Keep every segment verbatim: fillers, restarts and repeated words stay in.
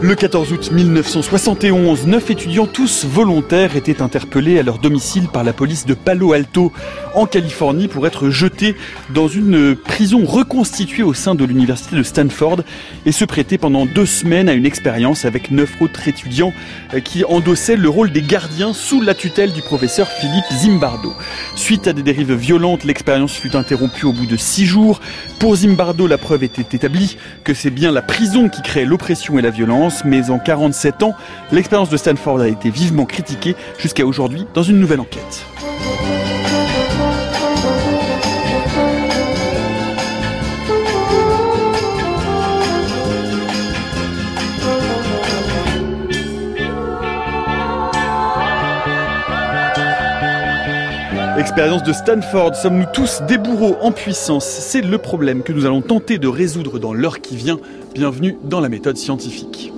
Le quatorze août mille neuf cent soixante et onze, neuf étudiants, tous volontaires, étaient interpellés à leur domicile par la police de Palo Alto, en Californie, pour être jetés dans une prison reconstituée au sein de l'université de Stanford et se prêter pendant deux semaines à une expérience avec neuf autres étudiants qui endossaient le rôle des gardiens sous la tutelle du professeur Philippe Zimbardo. Suite à des dérives violentes, l'expérience fut interrompue au bout de six jours. Pour Zimbardo, la preuve était établie que c'est bien la prison qui crée l'oppression et la violence. Mais en quarante-sept ans, l'expérience de Stanford a été vivement critiquée jusqu'à aujourd'hui dans une nouvelle enquête. Expérience de Stanford, sommes-nous tous des bourreaux en puissance? C'est le problème que nous allons tenter de résoudre dans l'heure qui vient. Bienvenue dans la méthode scientifique.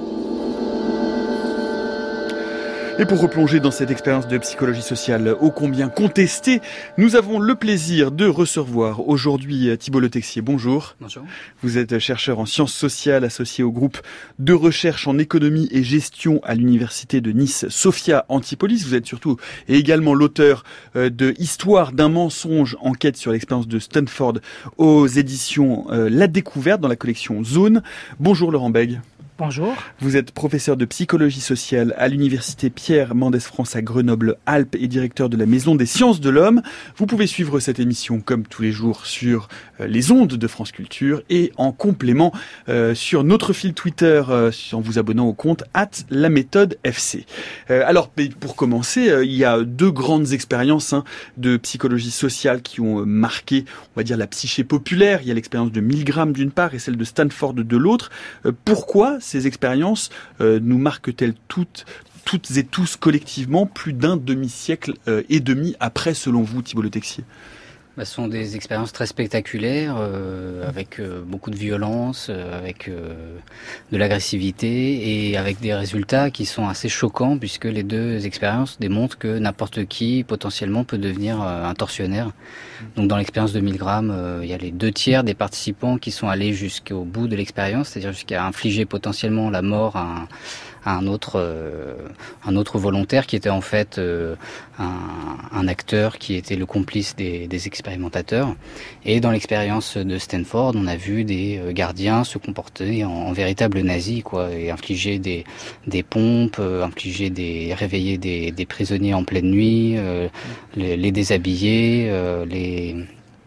Et pour replonger dans cette expérience de psychologie sociale ô combien contestée, nous avons le plaisir de recevoir aujourd'hui Thibault Le Texier. Bonjour. Bonjour. Vous êtes chercheur en sciences sociales associé au groupe de recherche en économie et gestion à l'université de Nice, Sophia Antipolis. Vous êtes surtout et également l'auteur de Histoire d'un mensonge, enquête sur l'expérience de Stanford aux éditions La Découverte dans la collection Zone. Bonjour Laurent Bègue. Bonjour. Vous êtes professeur de psychologie sociale à l'université Pierre Mendès France à Grenoble-Alpes et directeur de la Maison des Sciences de l'Homme. Vous pouvez suivre cette émission comme tous les jours sur les ondes de France Culture et en complément euh, sur notre fil Twitter euh, en vous abonnant au compte arobase la méthode F C. Euh, alors pour commencer, euh, il y a deux grandes expériences hein, de psychologie sociale qui ont marqué, on va dire, la psyché populaire. Il y a l'expérience de Milgram d'une part et celle de Stanford de l'autre. Euh, pourquoi ces expériences euh, nous marquent-elles toutes, toutes et tous collectivement plus d'un demi-siècle euh, et demi après, selon vous, Thibault Le Texier? Bah, ce sont des expériences très spectaculaires, euh, avec euh, beaucoup de violence, euh, avec euh, de l'agressivité et avec des résultats qui sont assez choquants puisque les deux expériences démontrent que n'importe qui potentiellement peut devenir euh, un tortionnaire. Donc dans l'expérience de Milgram, euh, il y a les deux tiers des participants qui sont allés jusqu'au bout de l'expérience, c'est-à-dire jusqu'à infliger potentiellement la mort à un, à un autre euh, un autre volontaire qui était en fait euh, un, un acteur qui était le complice des, des expérimentateurs. Et dans l'expérience de Stanford, on a vu des gardiens se comporter en, en véritables nazis, quoi, et infliger des des pompes, euh, infliger des réveiller des, des prisonniers en pleine nuit, euh, les, les déshabiller, euh, les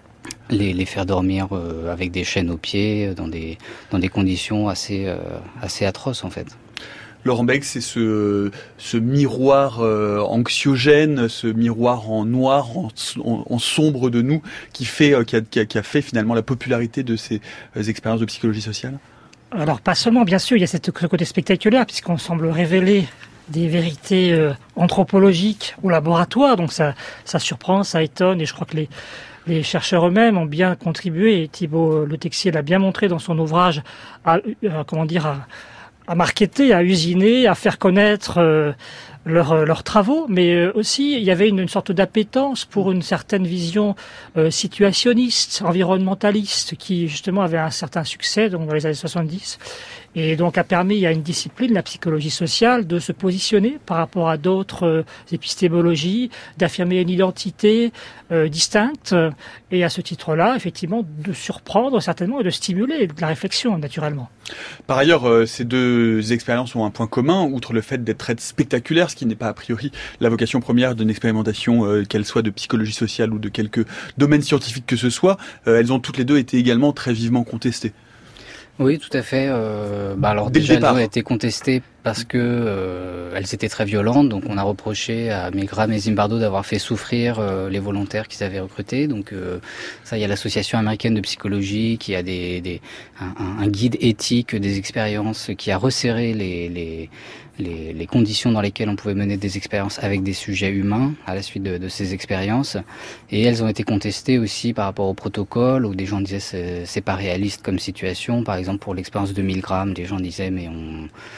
Les, les faire dormir euh, avec des chaînes aux pieds, dans des dans des conditions assez euh, assez atroces en fait. Laurent Bègue, c'est ce, ce miroir euh, anxiogène, ce miroir en noir, en, en, en sombre de nous, qui fait, euh, qui, a, qui, a, qui a fait finalement la popularité de ces euh, expériences de psychologie sociale. Alors pas seulement, bien sûr, il y a cette, ce côté spectaculaire, puisqu'on semble révéler des vérités euh, anthropologiques au laboratoire, donc ça, ça surprend, ça étonne, et je crois que les Les chercheurs eux-mêmes ont bien contribué, et Thibault Le Texier l'a bien montré dans son ouvrage, à, à comment dire, à, à marketer, à usiner, à faire connaître euh, leurs leurs travaux, mais euh, aussi il y avait une, une sorte d'appétence pour une certaine vision euh, situationniste, environnementaliste, qui justement avait un certain succès donc dans les années soixante-dix. Et donc a permis à une discipline, la psychologie sociale, de se positionner par rapport à d'autres euh, épistémologies, d'affirmer une identité euh, distincte, et à ce titre-là, effectivement, de surprendre certainement et de stimuler de la réflexion, naturellement. Par ailleurs, euh, ces deux expériences ont un point commun, outre le fait d'être très spectaculaires, ce qui n'est pas a priori la vocation première d'une expérimentation, euh, qu'elle soit de psychologie sociale ou de quelque domaine scientifique que ce soit, euh, elles ont toutes les deux été également très vivement contestées. Oui, tout à fait. Euh, bah alors Dès déjà, le départ. elles ont été contestées parce que euh, elles étaient très violentes. Donc, on a reproché à Milgram et Zimbardo d'avoir fait souffrir euh, les volontaires qu'ils avaient recrutés. Donc, euh, ça, il y a l'association américaine de psychologie qui a des, des un, un guide éthique des expériences qui a resserré les les Les, les conditions dans lesquelles on pouvait mener des expériences avec des sujets humains à la suite de, de ces expériences. Et elles ont été contestées aussi par rapport au protocole, où des gens disaient c'est, c'est pas réaliste comme situation. Par exemple, pour l'expérience de Milgram, les gens disaient mais on, les,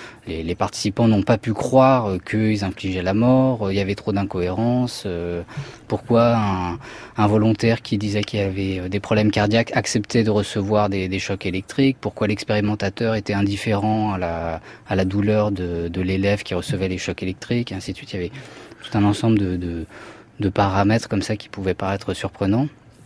les participants n'ont pas pu croire qu'ils infligeaient la mort, il y avait trop d'incohérences. Euh, pourquoi un, un volontaire qui disait qu'il y avait des problèmes cardiaques acceptait de recevoir des, des chocs électriques? Pourquoi l'expérimentateur était indifférent à la, à la douleur de, de l'élève qui recevait les chocs électriques, et ainsi de suite. Il y avait tout un ensemble de, de, de paramètres comme ça qui pouvaient paraître surprenants.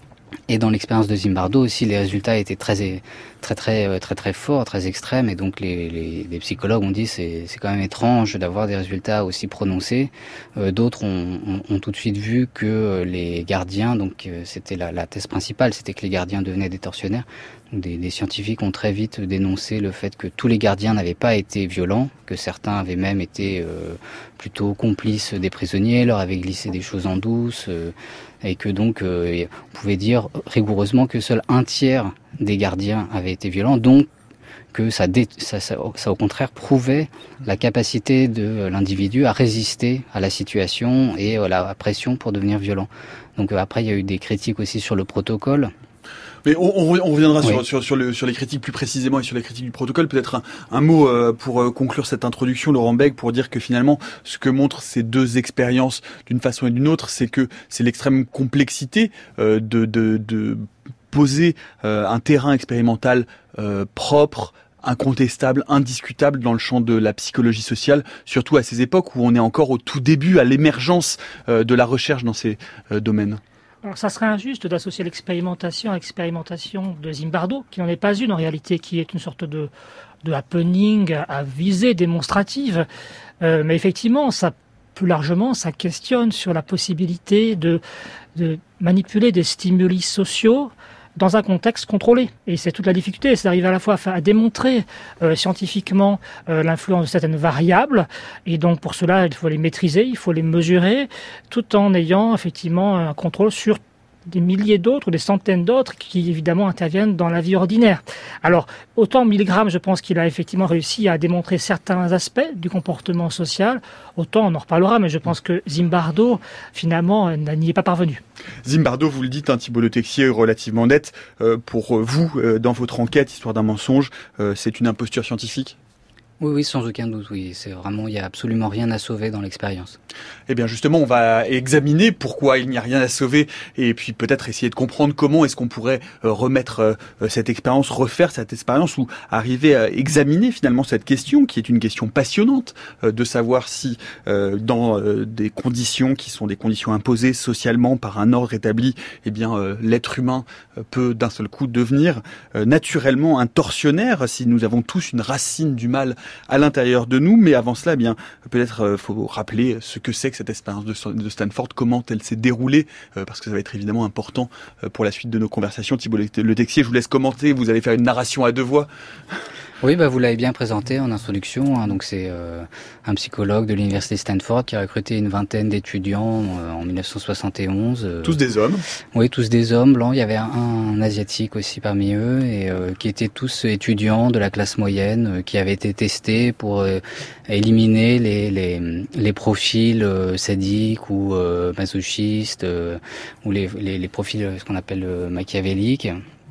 Et dans l'expérience de Zimbardo aussi, les résultats étaient très très très très très forts, très extrêmes, et donc les, les, les psychologues ont dit c'est c'est quand même étrange d'avoir des résultats aussi prononcés. Euh, d'autres ont, ont, ont tout de suite vu que les gardiens, donc euh, c'était la, la thèse principale, c'était que les gardiens devenaient des tortionnaires. Donc des, des scientifiques ont très vite dénoncé le fait que tous les gardiens n'avaient pas été violents, que certains avaient même été euh, plutôt complices des prisonniers, leur avaient glissé des choses en douce. Euh, et que donc euh, on pouvait dire rigoureusement que seul un tiers des gardiens avaient été violents, donc que ça, dé, ça, ça, ça au contraire prouvait la capacité de l'individu à résister à la situation et à la pression pour devenir violent. Donc euh, après il y a eu des critiques aussi sur le protocole. Mais on, on, on reviendra oui. sur, sur, sur, le, sur les critiques plus précisément et sur les critiques du protocole. Peut-être un, un mot euh, pour euh, conclure cette introduction, Laurent Bègue, pour dire que finalement, ce que montrent ces deux expériences d'une façon et d'une autre, c'est que c'est l'extrême complexité euh, de, de, de poser euh, un terrain expérimental euh, propre, incontestable, indiscutable dans le champ de la psychologie sociale, surtout à ces époques où on est encore au tout début, à l'émergence euh, de la recherche dans ces euh, domaines. Alors, ça serait injuste d'associer l'expérimentation à l'expérimentation de Zimbardo, qui n'en est pas une en réalité, qui est une sorte de, de happening à, à visée démonstrative. Euh, mais effectivement, ça, plus largement, ça questionne sur la possibilité de, de manipuler des stimuli sociaux dans un contexte contrôlé. Et c'est toute la difficulté, c'est d'arriver à la fois à, à démontrer euh, scientifiquement euh, l'influence de certaines variables, et donc pour cela, il faut les maîtriser, il faut les mesurer, tout en ayant effectivement un contrôle sur des milliers d'autres, des centaines d'autres qui évidemment interviennent dans la vie ordinaire. Alors, autant Milgram, je pense qu'il a effectivement réussi à démontrer certains aspects du comportement social, autant on en reparlera, mais je pense que Zimbardo, finalement, n'y est pas parvenu. Zimbardo, vous le dites, hein, Thibault Le Texier, relativement net. Euh, pour vous, euh, dans votre enquête, Histoire d'un mensonge, euh, c'est une imposture scientifique ? Oui, oui, sans aucun doute, oui. C'est vraiment, il n'y a absolument rien à sauver dans l'expérience. Eh bien, justement, on va examiner pourquoi il n'y a rien à sauver et puis peut-être essayer de comprendre comment est-ce qu'on pourrait euh, remettre euh, cette expérience, refaire cette expérience ou arriver à examiner finalement cette question qui est une question passionnante euh, de savoir si euh, dans euh, des conditions qui sont des conditions imposées socialement par un ordre établi, eh bien, euh, l'être humain euh, peut d'un seul coup devenir euh, naturellement un tortionnaire si nous avons tous une racine du mal à l'intérieur de nous. Mais avant cela, eh bien, peut-être euh, faut rappeler ce que c'est que cette expérience de, de Stanford, comment elle s'est déroulée, euh, parce que ça va être évidemment important euh, pour la suite de nos conversations. Thibault Le Texier, je vous laisse commenter, vous allez faire une narration à deux voix. Oui, bah vous l'avez bien présenté en introduction. Hein, donc c'est euh, un psychologue de l'université Stanford qui a recruté une vingtaine d'étudiants euh, en mille neuf cent soixante et onze. Euh, tous des hommes. Oui, tous des hommes blancs. Il y avait un, un asiatique aussi parmi eux et euh, qui étaient tous étudiants de la classe moyenne, euh, qui avaient été testés pour euh, éliminer les les, les profils euh, sadiques ou euh, masochistes euh, ou les, les les profils ce qu'on appelle euh, machiavéliques.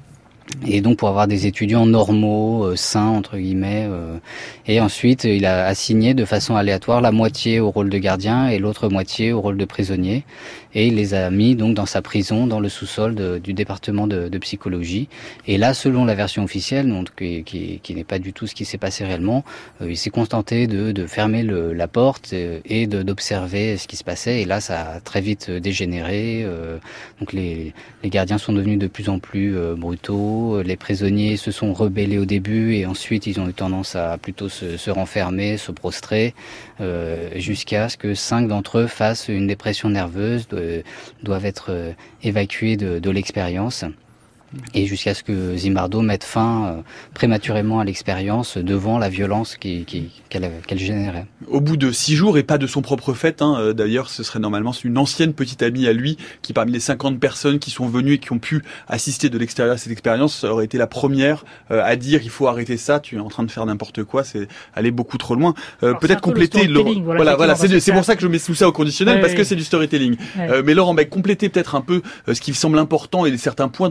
Et donc pour avoir des étudiants normaux, euh, sains entre guillemets, euh, et ensuite il a assigné de façon aléatoire la moitié au rôle de gardien et l'autre moitié au rôle de prisonnier, et il les a mis donc dans sa prison, dans le sous-sol de, du département de, de psychologie. Et là, selon la version officielle, donc qui, qui, qui n'est pas du tout ce qui s'est passé réellement, euh, il s'est contenté de, de fermer le, la porte et de, d'observer ce qui se passait. Et là, ça a très vite dégénéré. Euh, donc les, les gardiens sont devenus de plus en plus euh, brutaux. Les prisonniers se sont rebellés au début et ensuite ils ont eu tendance à plutôt se, se renfermer, se prostrer, euh, jusqu'à ce que cinq d'entre eux fassent une dépression nerveuse, de, doivent être euh, évacués de, de l'expérience. Et jusqu'à ce que Zimbardo mette fin euh, prématurément à l'expérience devant la violence qui, qui, qu'elle, qu'elle générait. Au bout de six jours, et pas de son propre fait, hein, d'ailleurs ce serait normalement une ancienne petite amie à lui, qui parmi les cinquante personnes qui sont venues et qui ont pu assister de l'extérieur à cette expérience, aurait été la première euh, à dire il faut arrêter ça, tu es en train de faire n'importe quoi, c'est aller beaucoup trop loin. Euh, Alors, peut-être compléter... Le Laurent... voilà, voilà, voilà c'est, c'est, c'est pour ça que je mets tout ça au conditionnel, ouais, parce oui. que c'est du storytelling. Ouais. Euh, mais Laurent Bègue, compléter peut-être un peu euh, ce qui semble important et certains points dont on va pouvoir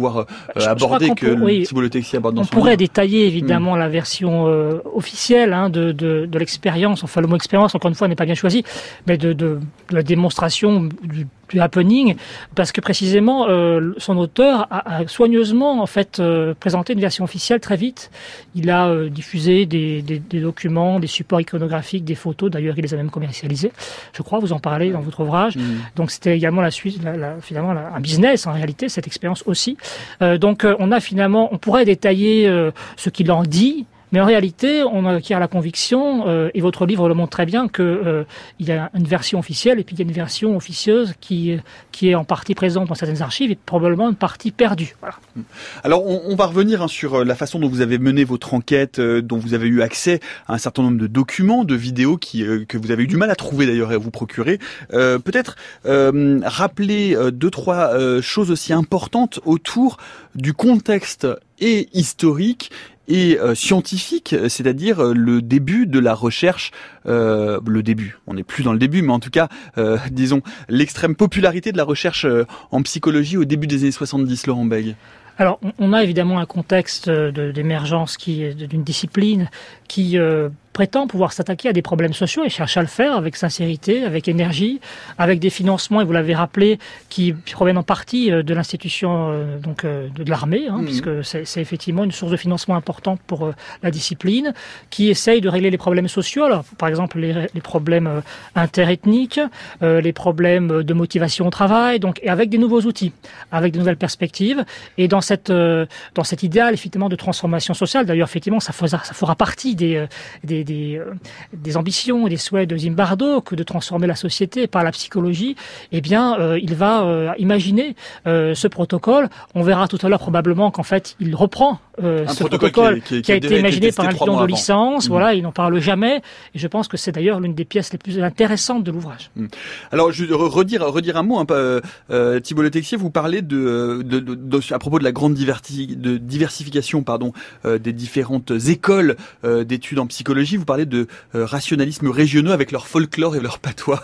pouvoir euh, je, aborder je que peut, oui, Thibault Le Texier aborde dans on son pourrait livre. détailler évidemment mmh. la version euh, officielle hein, de, de, de l'expérience, enfin le mot expérience encore une fois n'est pas bien choisi, mais de, de, de la démonstration du, du happening, parce que précisément euh, son auteur a, a soigneusement en fait euh, présenté une version officielle très vite. Il a euh, diffusé des, des, des documents, des supports iconographiques, des photos. D'ailleurs, il les a même commercialisés. Je crois, vous en parlez dans votre ouvrage. Mmh. Donc, c'était également la suite, la, la, finalement, la, un business en réalité, cette expérience aussi. Euh, donc, euh, on a finalement, on pourrait détailler euh, ce qu'il en dit. Mais en réalité, on acquiert la conviction, euh, et votre livre le montre très bien, qu'il euh, y a une version officielle et puis il y a une version officieuse qui, qui est en partie présente dans certaines archives et probablement une partie perdue. Voilà. Alors, on, on va revenir hein, sur la façon dont vous avez mené votre enquête, euh, dont vous avez eu accès à un certain nombre de documents, de vidéos qui, euh, que vous avez eu du mal à trouver d'ailleurs et à vous procurer. Euh, peut-être euh, rappeler euh, deux, trois euh, choses aussi importantes autour du contexte et historique et euh, scientifique, c'est-à-dire euh, le début de la recherche, euh, le début, on n'est plus dans le début, mais en tout cas, euh, disons, l'extrême popularité de la recherche euh, en psychologie au début des années soixante-dix, Laurent Bègue. Alors, on a évidemment un contexte de, d'émergence qui est d'une discipline qui euh, prétend pouvoir s'attaquer à des problèmes sociaux et cherche à le faire avec sincérité, avec énergie, avec des financements, et vous l'avez rappelé, qui proviennent en partie de l'institution euh, donc euh, de l'armée, hein, mmh. puisque c'est, c'est effectivement une source de financement importante pour euh, la discipline, qui essaye de régler les problèmes sociaux. Alors, par exemple, les, les problèmes euh, interethniques, euh, les problèmes de motivation au travail, donc et avec des nouveaux outils, avec de nouvelles perspectives, et dans cette euh, dans cet idéal effectivement de transformation sociale. D'ailleurs, effectivement, ça fera ça fera partie des euh, des Des, euh, des ambitions et des souhaits de Zimbardo que de transformer la société par la psychologie. Eh bien, euh, il va euh, imaginer euh, ce protocole. On verra tout à l'heure probablement qu'en fait, il reprend euh, ce protocole qui, est, qui, qui a été imaginé par un étudiant de licence. Mmh. Voilà, il n'en parle jamais. Et je pense que c'est d'ailleurs l'une des pièces les plus intéressantes de l'ouvrage. Mmh. Alors, je vais redire, redire un mot. Hein, euh, Thibault Le Texier, vous parlez de, de, de, de, à propos de la grande diverti, de diversification, pardon, euh, des différentes écoles euh, d'études en psychologie. Vous parlez de euh, rationalisme régionaux avec leur folklore et leur patois.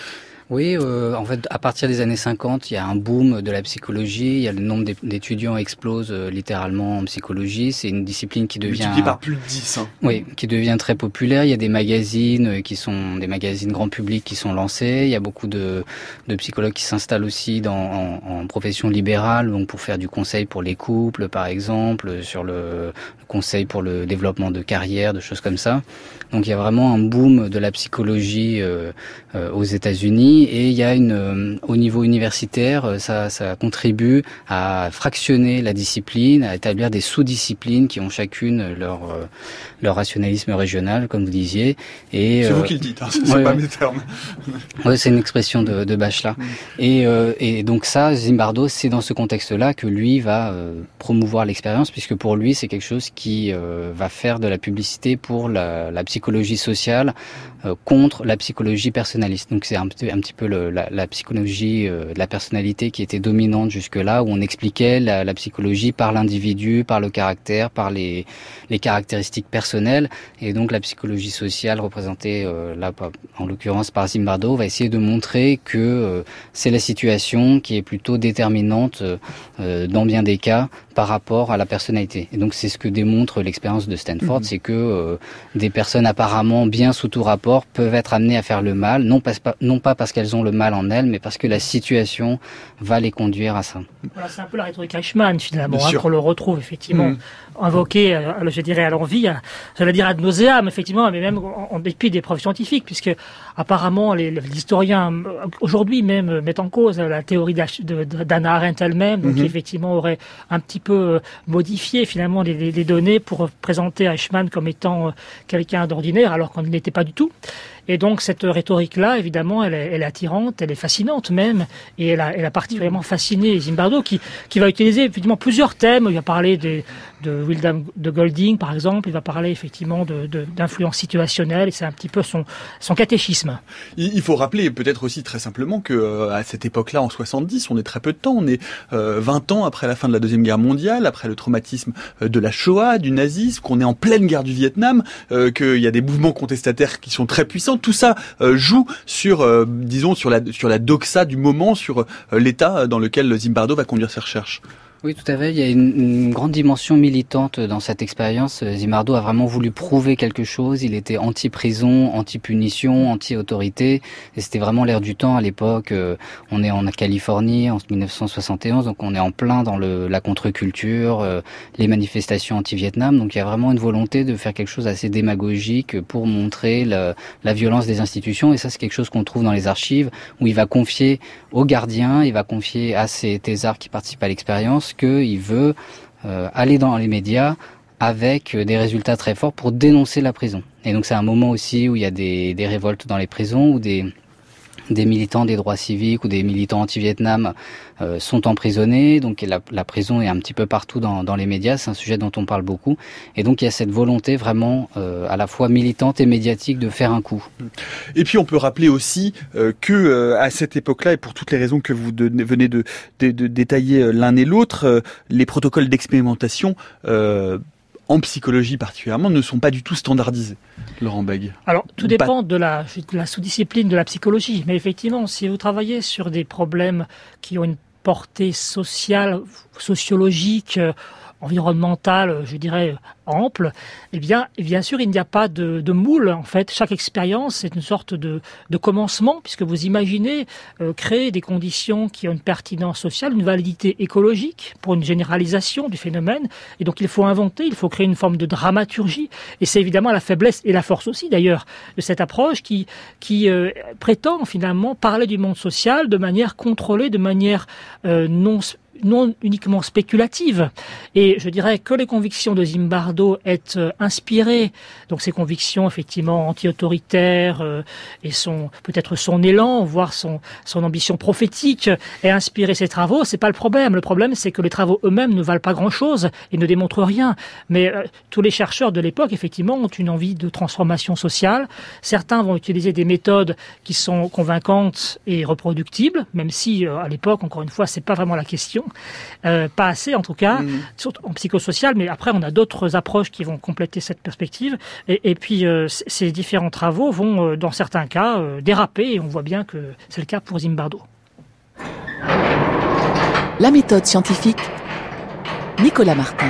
Oui, euh, en fait, à partir des années cinquante, il y a un boom de la psychologie. Il y a le nombre d'étudiants explose euh, littéralement en psychologie. C'est une discipline qui devient multiplié par plus de dix. Hein. Oui, qui devient très populaire. Il y a des magazines qui sont des magazines grand public qui sont lancés. Il y a beaucoup de, de psychologues qui s'installent aussi dans, en, en profession libérale, donc pour faire du conseil pour les couples, par exemple, sur le, le conseil pour le développement de carrière, de choses comme ça. Donc il y a vraiment un boom de la psychologie euh, euh, aux États-Unis. Et il y a une, euh, au niveau universitaire, ça, ça contribue à fractionner la discipline, à établir des sous-disciplines qui ont chacune leur euh, leur rationalisme régional, comme vous disiez. Et c'est euh, vous qui le dites, hein, c'est ouais, pas mes termes. Ouais, c'est une expression de, de Bachelard. Mmh. Et, euh, et donc ça, Zimbardo, c'est dans ce contexte-là que lui va euh, promouvoir l'expérience, puisque pour lui, c'est quelque chose qui euh, va faire de la publicité pour la, la psychologie sociale euh, contre la psychologie personnaliste. Donc c'est un, un petit peu le, la, la psychologie euh, de la personnalité qui était dominante jusque-là, où on expliquait la, la psychologie par l'individu, par le caractère, par les, les caractéristiques personnelles. Et donc la psychologie sociale, représentée euh, là, en l'occurrence par Zimbardo, va essayer de montrer que euh, c'est la situation qui est plutôt déterminante euh, dans bien des cas par rapport à la personnalité. Et donc c'est ce que démontre l'expérience de Stanford, mmh. c'est que euh, des personnes apparemment bien sous tout rapport peuvent être amenées à faire le mal, non pas, non pas parce qu'elles ont le mal en elles, mais parce que la situation va les conduire à ça. Voilà, c'est un peu la rhétorique Eichmann finalement, hein, qu'on le retrouve effectivement mmh. invoqué, euh, je dirais à l'envie, à, j'allais dire ad nauseam, effectivement, mais même en, en dépit des preuves scientifiques, puisque apparemment les, les historiens aujourd'hui même mettent en cause la théorie de, de, d'Hannah Arendt elle-même, donc mmh. qui effectivement aurait un petit peu modifié finalement les, les, les données pour présenter Eichmann comme étant quelqu'un d'ordinaire, alors qu'on ne l'était pas du tout. Et donc cette rhétorique-là, évidemment, elle est, elle est attirante, elle est fascinante même, et elle a, elle a particulièrement fasciné Zimbardo, qui, qui va utiliser effectivement plusieurs thèmes. Il va parler de, de William de Golding, par exemple. Il va parler effectivement de, de, d'influence situationnelle, et c'est un petit peu son, son catéchisme. Il faut rappeler peut-être aussi très simplement que euh, à cette époque-là, en soixante-dix, on est très peu de temps. On est euh, vingt ans après la fin de la Deuxième Guerre mondiale, après le traumatisme de la Shoah, du nazisme, qu'on est en pleine guerre du Vietnam, euh, qu'il y a des mouvements contestataires qui sont très puissants. Tout ça euh, joue sur, euh, disons, sur la sur la doxa du moment, sur euh, l'état dans lequel Zimbardo va conduire ses recherches. Oui, tout à fait. Il y a une, une grande dimension militante dans cette expérience. Zimbardo a vraiment voulu prouver quelque chose. Il était anti-prison, anti-punition, anti-autorité. Et c'était vraiment l'air du temps à l'époque. On est en Californie en mille neuf cent soixante et onze, donc on est en plein dans le, la contre-culture, les manifestations anti-Vietnam. Donc il y a vraiment une volonté de faire quelque chose d'assez démagogique pour montrer la, la violence des institutions. Et ça, c'est quelque chose qu'on trouve dans les archives, où il va confier aux gardiens, il va confier à ses thésards qui participent à l'expérience, qu'il veut euh, aller dans les médias avec des résultats très forts pour dénoncer la prison. Et donc c'est un moment aussi où il y a des, des révoltes dans les prisons, où des, des militants des droits civiques ou des militants anti-Vietnam euh, sont emprisonnés. Donc la, la prison est un petit peu partout dans, dans les médias, c'est un sujet dont on parle beaucoup. Et donc il y a cette volonté vraiment euh, à la fois militante et médiatique de faire un coup. Et puis on peut rappeler aussi euh, que euh, à cette époque-là, et pour toutes les raisons que vous de, venez de, de, de détailler l'un et l'autre, euh, les protocoles d'expérimentation euh, en psychologie particulièrement, ne sont pas du tout standardisés, Laurent Bègue. Alors, tout dépend de la, de la sous-discipline de la psychologie. Mais effectivement, si vous travaillez sur des problèmes qui ont une portée sociale, sociologique, environnementale, je dirais, ample, eh bien, bien sûr, il n'y a pas de, de moule, en fait. Chaque expérience, c'est une sorte de, de commencement, puisque vous imaginez euh, créer des conditions qui ont une pertinence sociale, une validité écologique pour une généralisation du phénomène. Et donc, il faut inventer, il faut créer une forme de dramaturgie. Et c'est évidemment la faiblesse et la force aussi, d'ailleurs, de cette approche qui, qui euh, prétend, finalement, parler du monde social de manière contrôlée, de manière euh, non non uniquement spéculative. Et je dirais que les convictions de Zimbardo aient euh, inspiré, donc ces convictions effectivement anti-autoritaires euh, et son peut-être son élan, voire son son ambition prophétique, aient inspiré ses travaux. C'est pas le problème. Le problème, c'est que les travaux eux-mêmes ne valent pas grand-chose et ne démontrent rien. Mais euh, tous les chercheurs de l'époque, effectivement, ont une envie de transformation sociale. Certains vont utiliser des méthodes qui sont convaincantes et reproductibles, même si euh, à l'époque, encore une fois, c'est pas vraiment la question. Euh, pas assez en tout cas, mmh. surtout en psychosocial, mais après on a d'autres approches qui vont compléter cette perspective. Et, et puis euh, c- ces différents travaux vont, euh, dans certains cas, euh, déraper, et on voit bien que c'est le cas pour Zimbardo. La méthode scientifique, Nicolas Martin.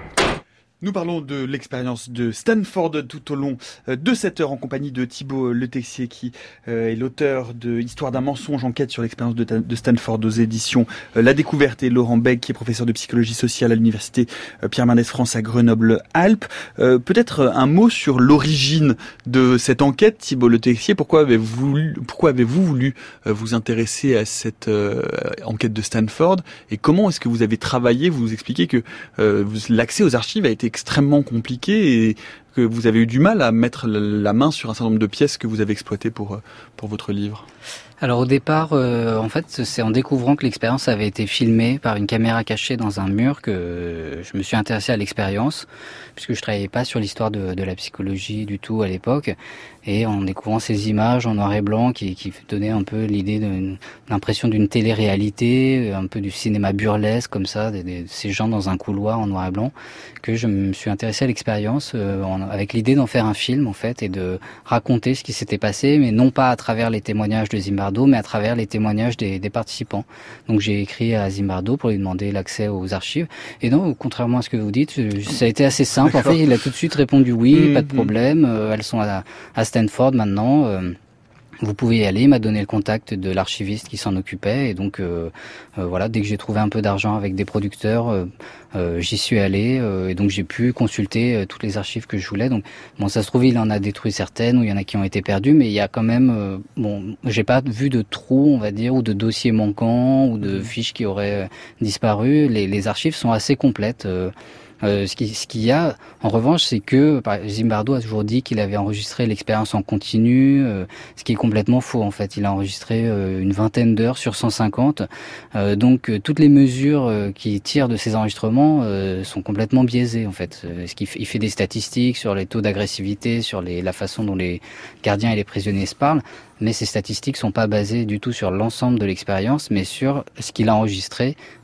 Nous parlons de l'expérience de Stanford tout au long de cette heure en compagnie de Thibault Le Texier qui est l'auteur de Histoire d'un mensonge, enquête sur l'expérience de Stanford aux éditions La Découverte, et Laurent Bègue qui est professeur de psychologie sociale à l'université Pierre Mendès France à Grenoble-Alpes. Euh, peut-être un mot sur l'origine de cette enquête, Thibault Le Texier. Pourquoi avez-vous voulu, pourquoi avez-vous voulu vous intéresser à cette euh, enquête de Stanford, et comment est-ce que vous avez travaillé? Vous vous expliquez que euh, l'accès aux archives a été extrêmement compliqué et que vous avez eu du mal à mettre la main sur un certain nombre de pièces que vous avez exploitées pour, pour votre livre. Alors au départ, euh, en fait, c'est en découvrant que l'expérience avait été filmée par une caméra cachée dans un mur que je me suis intéressé à l'expérience, puisque je travaillais pas sur l'histoire de, de la psychologie du tout à l'époque. Et en découvrant ces images en noir et blanc qui, qui donnaient un peu l'idée d'une l'impression d'une télé-réalité, un peu du cinéma burlesque comme ça, des, des, ces gens dans un couloir en noir et blanc, que je me suis intéressé à l'expérience euh, en, avec l'idée d'en faire un film en fait et de raconter ce qui s'était passé, mais non pas à travers les témoignages de Zimbardo, mais à travers les témoignages des, des participants. Donc j'ai écrit à Zimbardo pour lui demander l'accès aux archives. Et non, contrairement à ce que vous dites, ça a été assez simple. En fait, il a tout de suite répondu oui, mmh, pas de problème. Euh, elles sont à, à Stanford maintenant. Euh, vous pouvez y aller. Il m'a donné le contact de l'archiviste qui s'en occupait. Et donc euh, euh, voilà, dès que j'ai trouvé un peu d'argent avec des producteurs, euh, euh, j'y suis allé. Euh, et donc j'ai pu consulter euh, toutes les archives que je voulais. Donc bon, ça se trouve, il en a détruit certaines, ou il y en a qui ont été perdues, mais il y a quand même euh, bon, j'ai pas vu de trous, on va dire, ou de dossiers manquants, ou de fiches qui auraient disparu. Les, les archives sont assez complètes. Euh, Euh, ce qui, ce qu'il y a, en revanche, c'est que Zimbardo a toujours dit qu'il avait enregistré l'expérience en continu, euh, ce qui est complètement faux en fait. Il a enregistré euh, une vingtaine d'heures sur cent cinquante, euh, donc euh, toutes les mesures euh, qui tirent de ces enregistrements euh, sont complètement biaisées en fait. Euh, ce qu'il fait, il fait des statistiques sur les taux d'agressivité, sur les, la façon dont les gardiens et les prisonniers se parlent, mais ces statistiques sont pas basées du tout sur l'ensemble de l'expérience, mais sur ce qu'il a enregistré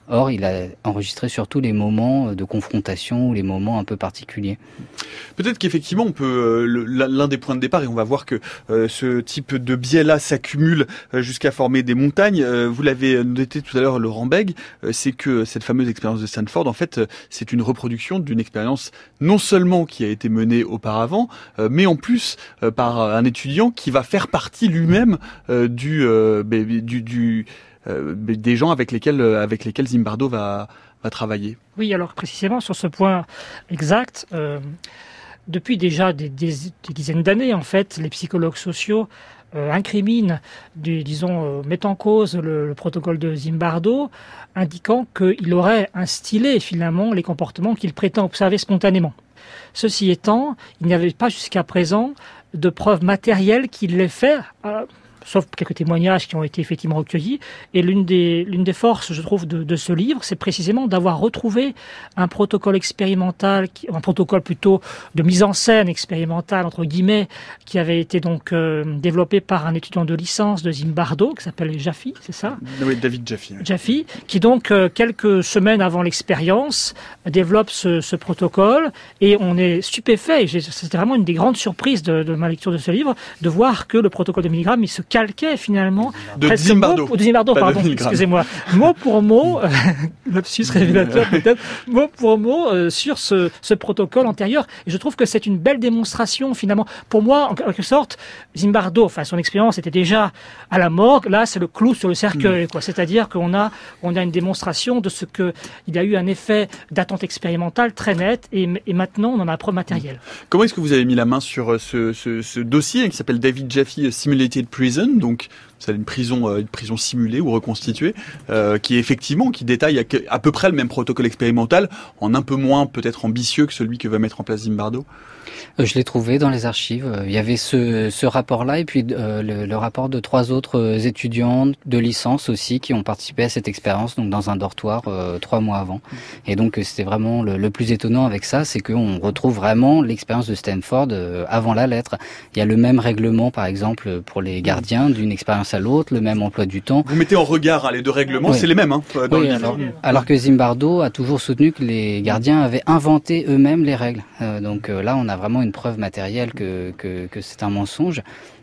Or, il a enregistré surtout les moments de confrontation ou les moments un peu particuliers. Peut-être qu'effectivement, on peut euh, le, l'un des points de départ, et on va voir que euh, ce type de biais-là s'accumule euh, jusqu'à former des montagnes. Euh, vous l'avez noté tout à l'heure, Laurent Bègue, euh, c'est que cette fameuse expérience de Stanford, en fait, euh, c'est une reproduction d'une expérience non seulement qui a été menée auparavant, euh, mais en plus euh, par un étudiant qui va faire partie lui-même euh, du, euh, du, du euh, des gens avec lesquels avec lesquels Zimbardo va va travailler. Oui, alors précisément sur ce point exact. Euh... Depuis déjà des, des, des dizaines d'années, en fait, les psychologues sociaux euh, incriminent, des, disons, euh, mettent en cause le, le protocole de Zimbardo, indiquant qu'il aurait instillé finalement les comportements qu'il prétend observer spontanément. Ceci étant, il n'y avait pas jusqu'à présent de preuves matérielles qu'il l'ait fait, euh, sauf quelques témoignages qui ont été effectivement recueillis. Et l'une des, l'une des forces, je trouve, de, de ce livre, c'est précisément d'avoir retrouvé un protocole expérimental, un protocole plutôt de mise en scène expérimentale, entre guillemets, qui avait été donc euh, développé par un étudiant de licence de Zimbardo, qui s'appelle Jaffe, c'est ça ? Oui, David Jaffe. Oui. Jaffe, qui donc, euh, quelques semaines avant l'expérience, développe ce, ce protocole, et on est stupéfait, et c'était vraiment une des grandes surprises de, de ma lecture de ce livre, de voir que le protocole de Milgram, il se calquait finalement de Zimbardo, mot, de Zimbardo pardon, excusez-moi, mot pour mot, euh, lapsus révélateur peut-être, mot pour mot euh, sur ce, ce protocole antérieur. Et je trouve que c'est une belle démonstration finalement. Pour moi, en quelque sorte, Zimbardo, enfin son expérience était déjà à la morgue. Là, c'est le clou sur le cercueil, quoi. C'est-à-dire qu'on a, on a une démonstration de ce que il y a eu un effet d'attente expérimentale très net, et, et maintenant on en a preuve matérielle. Comment est-ce que vous avez mis la main sur ce, ce, ce dossier qui s'appelle David Jaffe Simulated Prison? Donc, c'est une prison, une prison simulée ou reconstituée, euh, qui est effectivement, qui détaille à, à peu près le même protocole expérimental, en un peu moins peut-être ambitieux que celui que va mettre en place Zimbardo. Je l'ai trouvé dans les archives. Il y avait ce, ce rapport-là et puis euh, le, le rapport de trois autres étudiants de licence aussi qui ont participé à cette expérience, donc dans un dortoir euh, trois mois avant. Et donc c'était vraiment le, le plus étonnant avec ça, c'est qu'on retrouve vraiment l'expérience de Stanford euh, avant la lettre. Il y a le même règlement, par exemple, pour les gardiens d'une expérience à l'autre, le même emploi du temps. Vous mettez en regard hein, les deux règlements, oui. C'est les mêmes hein, dans oui, le alors, alors que Zimbardo a toujours soutenu que les gardiens avaient inventé eux-mêmes les règles. Euh, donc euh, là, on a vraiment une preuve matérielle que, que, que c'est un mensonge.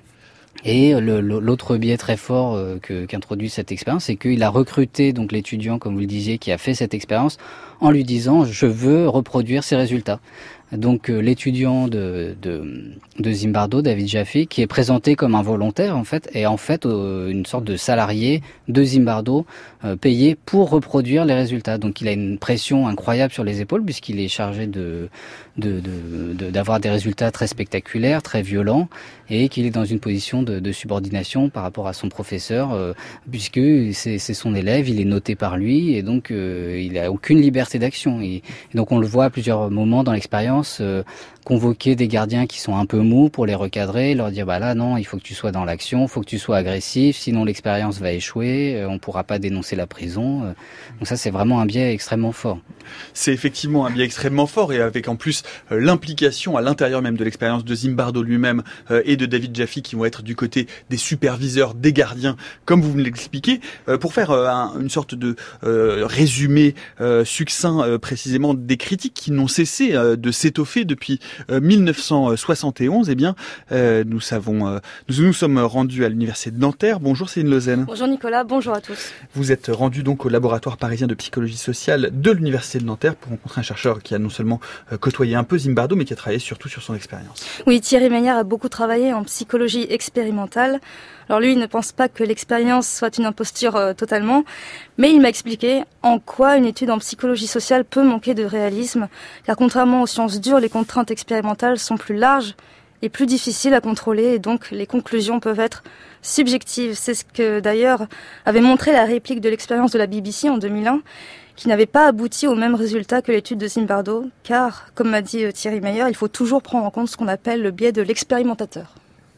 Et le, l'autre biais très fort euh, que, qu'introduit cette expérience, c'est qu'il a recruté donc l'étudiant, comme vous le disiez, qui a fait cette expérience, en lui disant « je veux reproduire ces résultats ». Donc euh, l'étudiant de, de, de Zimbardo, David Jaffe, qui est présenté comme un volontaire en fait, est en fait euh, une sorte de salarié de Zimbardo euh, payé pour reproduire les résultats. Donc il a une pression incroyable sur les épaules puisqu'il est chargé de, de, de, de d'avoir des résultats très spectaculaires, très violents, et qu'il est dans une position de, de subordination par rapport à son professeur, euh, puisque c'est, c'est son élève, il est noté par lui, et donc euh, il a aucune liberté d'action. Et, et donc on le voit à plusieurs moments dans l'expérience. Euh, convoquer des gardiens qui sont un peu mous pour les recadrer, leur dire bah là non, il faut que tu sois dans l'action, il faut que tu sois agressif, sinon l'expérience va échouer, euh, on pourra pas dénoncer la prison. Euh, donc ça c'est vraiment un biais extrêmement fort. C'est effectivement un biais extrêmement fort et avec en plus euh, l'implication à l'intérieur même de l'expérience de Zimbardo lui-même euh, et de David Jaffe qui vont être du côté des superviseurs, des gardiens, comme vous me l'expliquez. Euh, pour faire euh, un, une sorte de euh, résumé euh, succinct euh, précisément des critiques qui n'ont cessé euh, de s'étoffer depuis Euh, mille neuf cent soixante et onze, eh bien, euh, nous savons, euh, nous nous sommes rendus à l'université de Nanterre. Bonjour Céline Lausanne. Bonjour Nicolas, bonjour à tous. Vous êtes rendu donc au laboratoire parisien de psychologie sociale de l'université de Nanterre pour rencontrer un chercheur qui a non seulement euh, côtoyé un peu Zimbardo, mais qui a travaillé surtout sur son expérience. Oui, Thierry Meillard a beaucoup travaillé en psychologie expérimentale. Alors lui, il ne pense pas que l'expérience soit une imposture euh, totalement, mais il m'a expliqué en quoi une étude en psychologie sociale peut manquer de réalisme, car contrairement aux sciences dures, les contraintes expérimentales sont plus larges et plus difficiles à contrôler, et donc les conclusions peuvent être subjectives. C'est ce que d'ailleurs avait montré la réplique de l'expérience de la B B C en deux mille un, qui n'avait pas abouti au même résultat que l'étude de Zimbardo, car, comme m'a dit Thierry Meillard, il faut toujours prendre en compte ce qu'on appelle le biais de l'expérimentateur.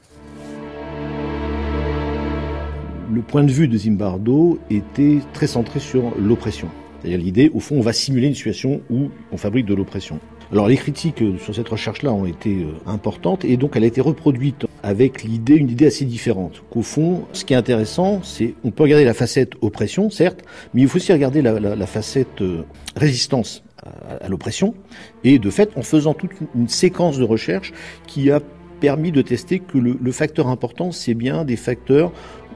Le point de vue de Zimbardo était très centré sur l'oppression. C'est-à-dire l'idée, au fond, on va simuler une situation où on fabrique de l'oppression. Alors les critiques sur cette recherche-là ont été importantes et donc elle a été reproduite avec l'idée, une idée assez différente. Qu'au fond, ce qui est intéressant, c'est on peut regarder la facette oppression, certes, mais il faut aussi regarder la, la, la facette euh, résistance à, à l'oppression. Et de fait, en faisant toute une, une séquence de recherche qui a permis de tester que le, le facteur important, c'est bien des facteurs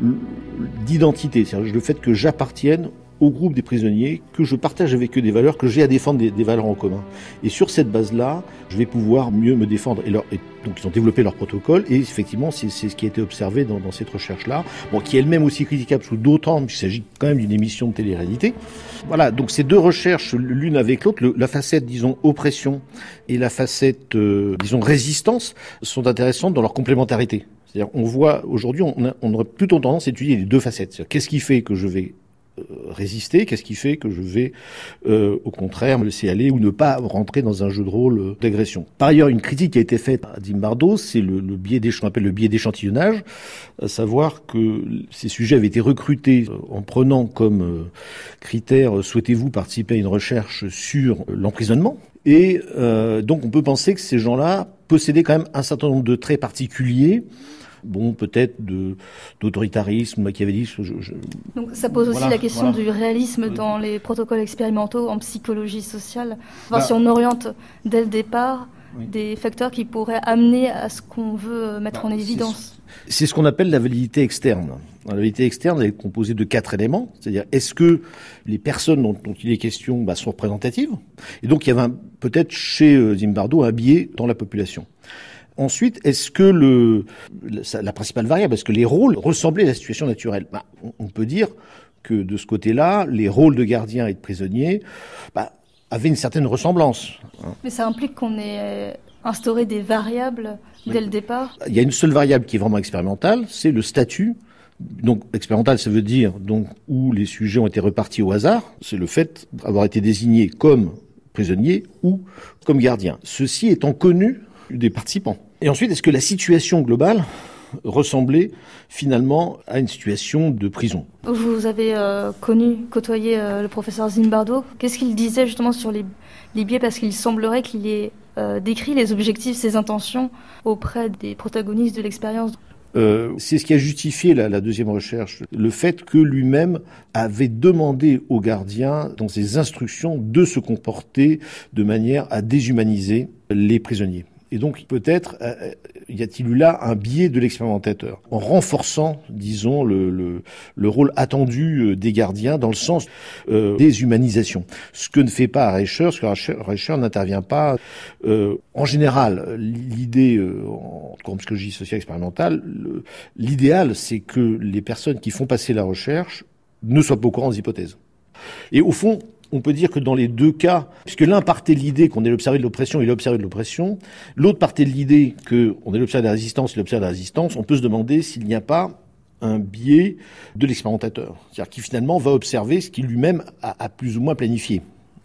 d'identité, c'est-à-dire le fait que j'appartienne au groupe des prisonniers, que je partage avec eux des valeurs, que j'ai à défendre des, des valeurs en commun. Et sur cette base-là, je vais pouvoir mieux me défendre. Et, leur, et donc ils ont développé leur protocole, et effectivement, c'est, c'est ce qui a été observé dans, dans cette recherche-là, bon, qui est elle-même aussi critiquable sous d'autres angles, puisqu'il s'agit quand même d'une émission de télé-réalité. Voilà, donc ces deux recherches, l'une avec l'autre, le, la facette, disons, oppression et la facette, euh, disons, résistance, sont intéressantes dans leur complémentarité. C'est-à-dire, on voit, aujourd'hui, on, a, on aurait plutôt tendance à étudier les deux facettes. C'est-à-dire, qu'est-ce qui fait que je vais résister, qu'est-ce qui fait que je vais euh, au contraire me laisser aller ou ne pas rentrer dans un jeu de rôle euh, d'agression. Par ailleurs, une critique qui a été faite à Zimbardo, c'est le, le biais d'éch- qu'on appelle le biais d'échantillonnage, à savoir que ces sujets avaient été recrutés euh, en prenant comme euh, critère euh, souhaitez-vous participer à une recherche sur euh, l'emprisonnement. Et euh, donc on peut penser que ces gens-là possédaient quand même un certain nombre de traits particuliers. Bon, peut-être de, d'autoritarisme, machiavélisme. Je, je... Donc ça pose aussi voilà, la question voilà. du réalisme dans les protocoles expérimentaux en psychologie sociale. Enfin, Bah, si on oriente dès le départ oui. des facteurs qui pourraient amener à ce qu'on veut mettre bah, en évidence. C'est, c'est ce qu'on appelle la validité externe. La validité externe, elle est composée de quatre éléments. C'est-à-dire, est-ce que les personnes dont, dont il est question bah, sont représentatives ? Et donc, il y avait un, peut-être chez euh, Zimbardo un biais dans la population. Ensuite, est-ce que le, la, la principale variable, est-ce que les rôles ressemblaient à la situation naturelle ? Bah, on, on peut dire que de ce côté-là, les rôles de gardiens et de prisonniers bah, avaient une certaine ressemblance. Hein. Mais ça implique qu'on ait instauré des variables Oui. dès le départ. Il y a une seule variable qui est vraiment expérimentale, c'est le statut. Donc, expérimental, ça veut dire donc où les sujets ont été repartis au hasard. C'est le fait d'avoir été désignés comme prisonniers ou comme gardiens. Ceci étant connu des participants. Et ensuite, est-ce que la situation globale ressemblait finalement à une situation de prison ? Vous avez euh, connu, côtoyé euh, le professeur Zimbardo. Qu'est-ce qu'il disait justement sur les, les biais ? Parce qu'il semblerait qu'il ait euh, décrit les objectifs, ses intentions auprès des protagonistes de l'expérience. Euh, c'est ce qui a justifié la, la deuxième recherche, le fait que lui-même avait demandé aux gardiens, dans ses instructions, de se comporter de manière à déshumaniser les prisonniers. Et donc, peut-être, euh, y a-t-il eu là un biais de l'expérimentateur, en renforçant, disons, le, le, le rôle attendu des gardiens dans le sens euh, des humanisations. Ce que ne fait pas Reicher, parce que Reicher, Reicher n'intervient pas. Euh, en général, l'idée, euh, en, en psychologie sociale expérimentale, le, l'idéal, c'est que les personnes qui font passer la recherche ne soient pas au courant des hypothèses. Et au fond, on peut dire que dans les deux cas, puisque l'un partait de l'idée qu'on est l'observé de l'oppression et l'observé de l'oppression, l'autre partait de l'idée qu'on est l'observé de la résistance et l'observé de la résistance, on peut se demander s'il n'y a pas un biais de l'expérimentateur, c'est-à-dire qui finalement va observer ce qu'il lui-même a, a plus ou moins planifié.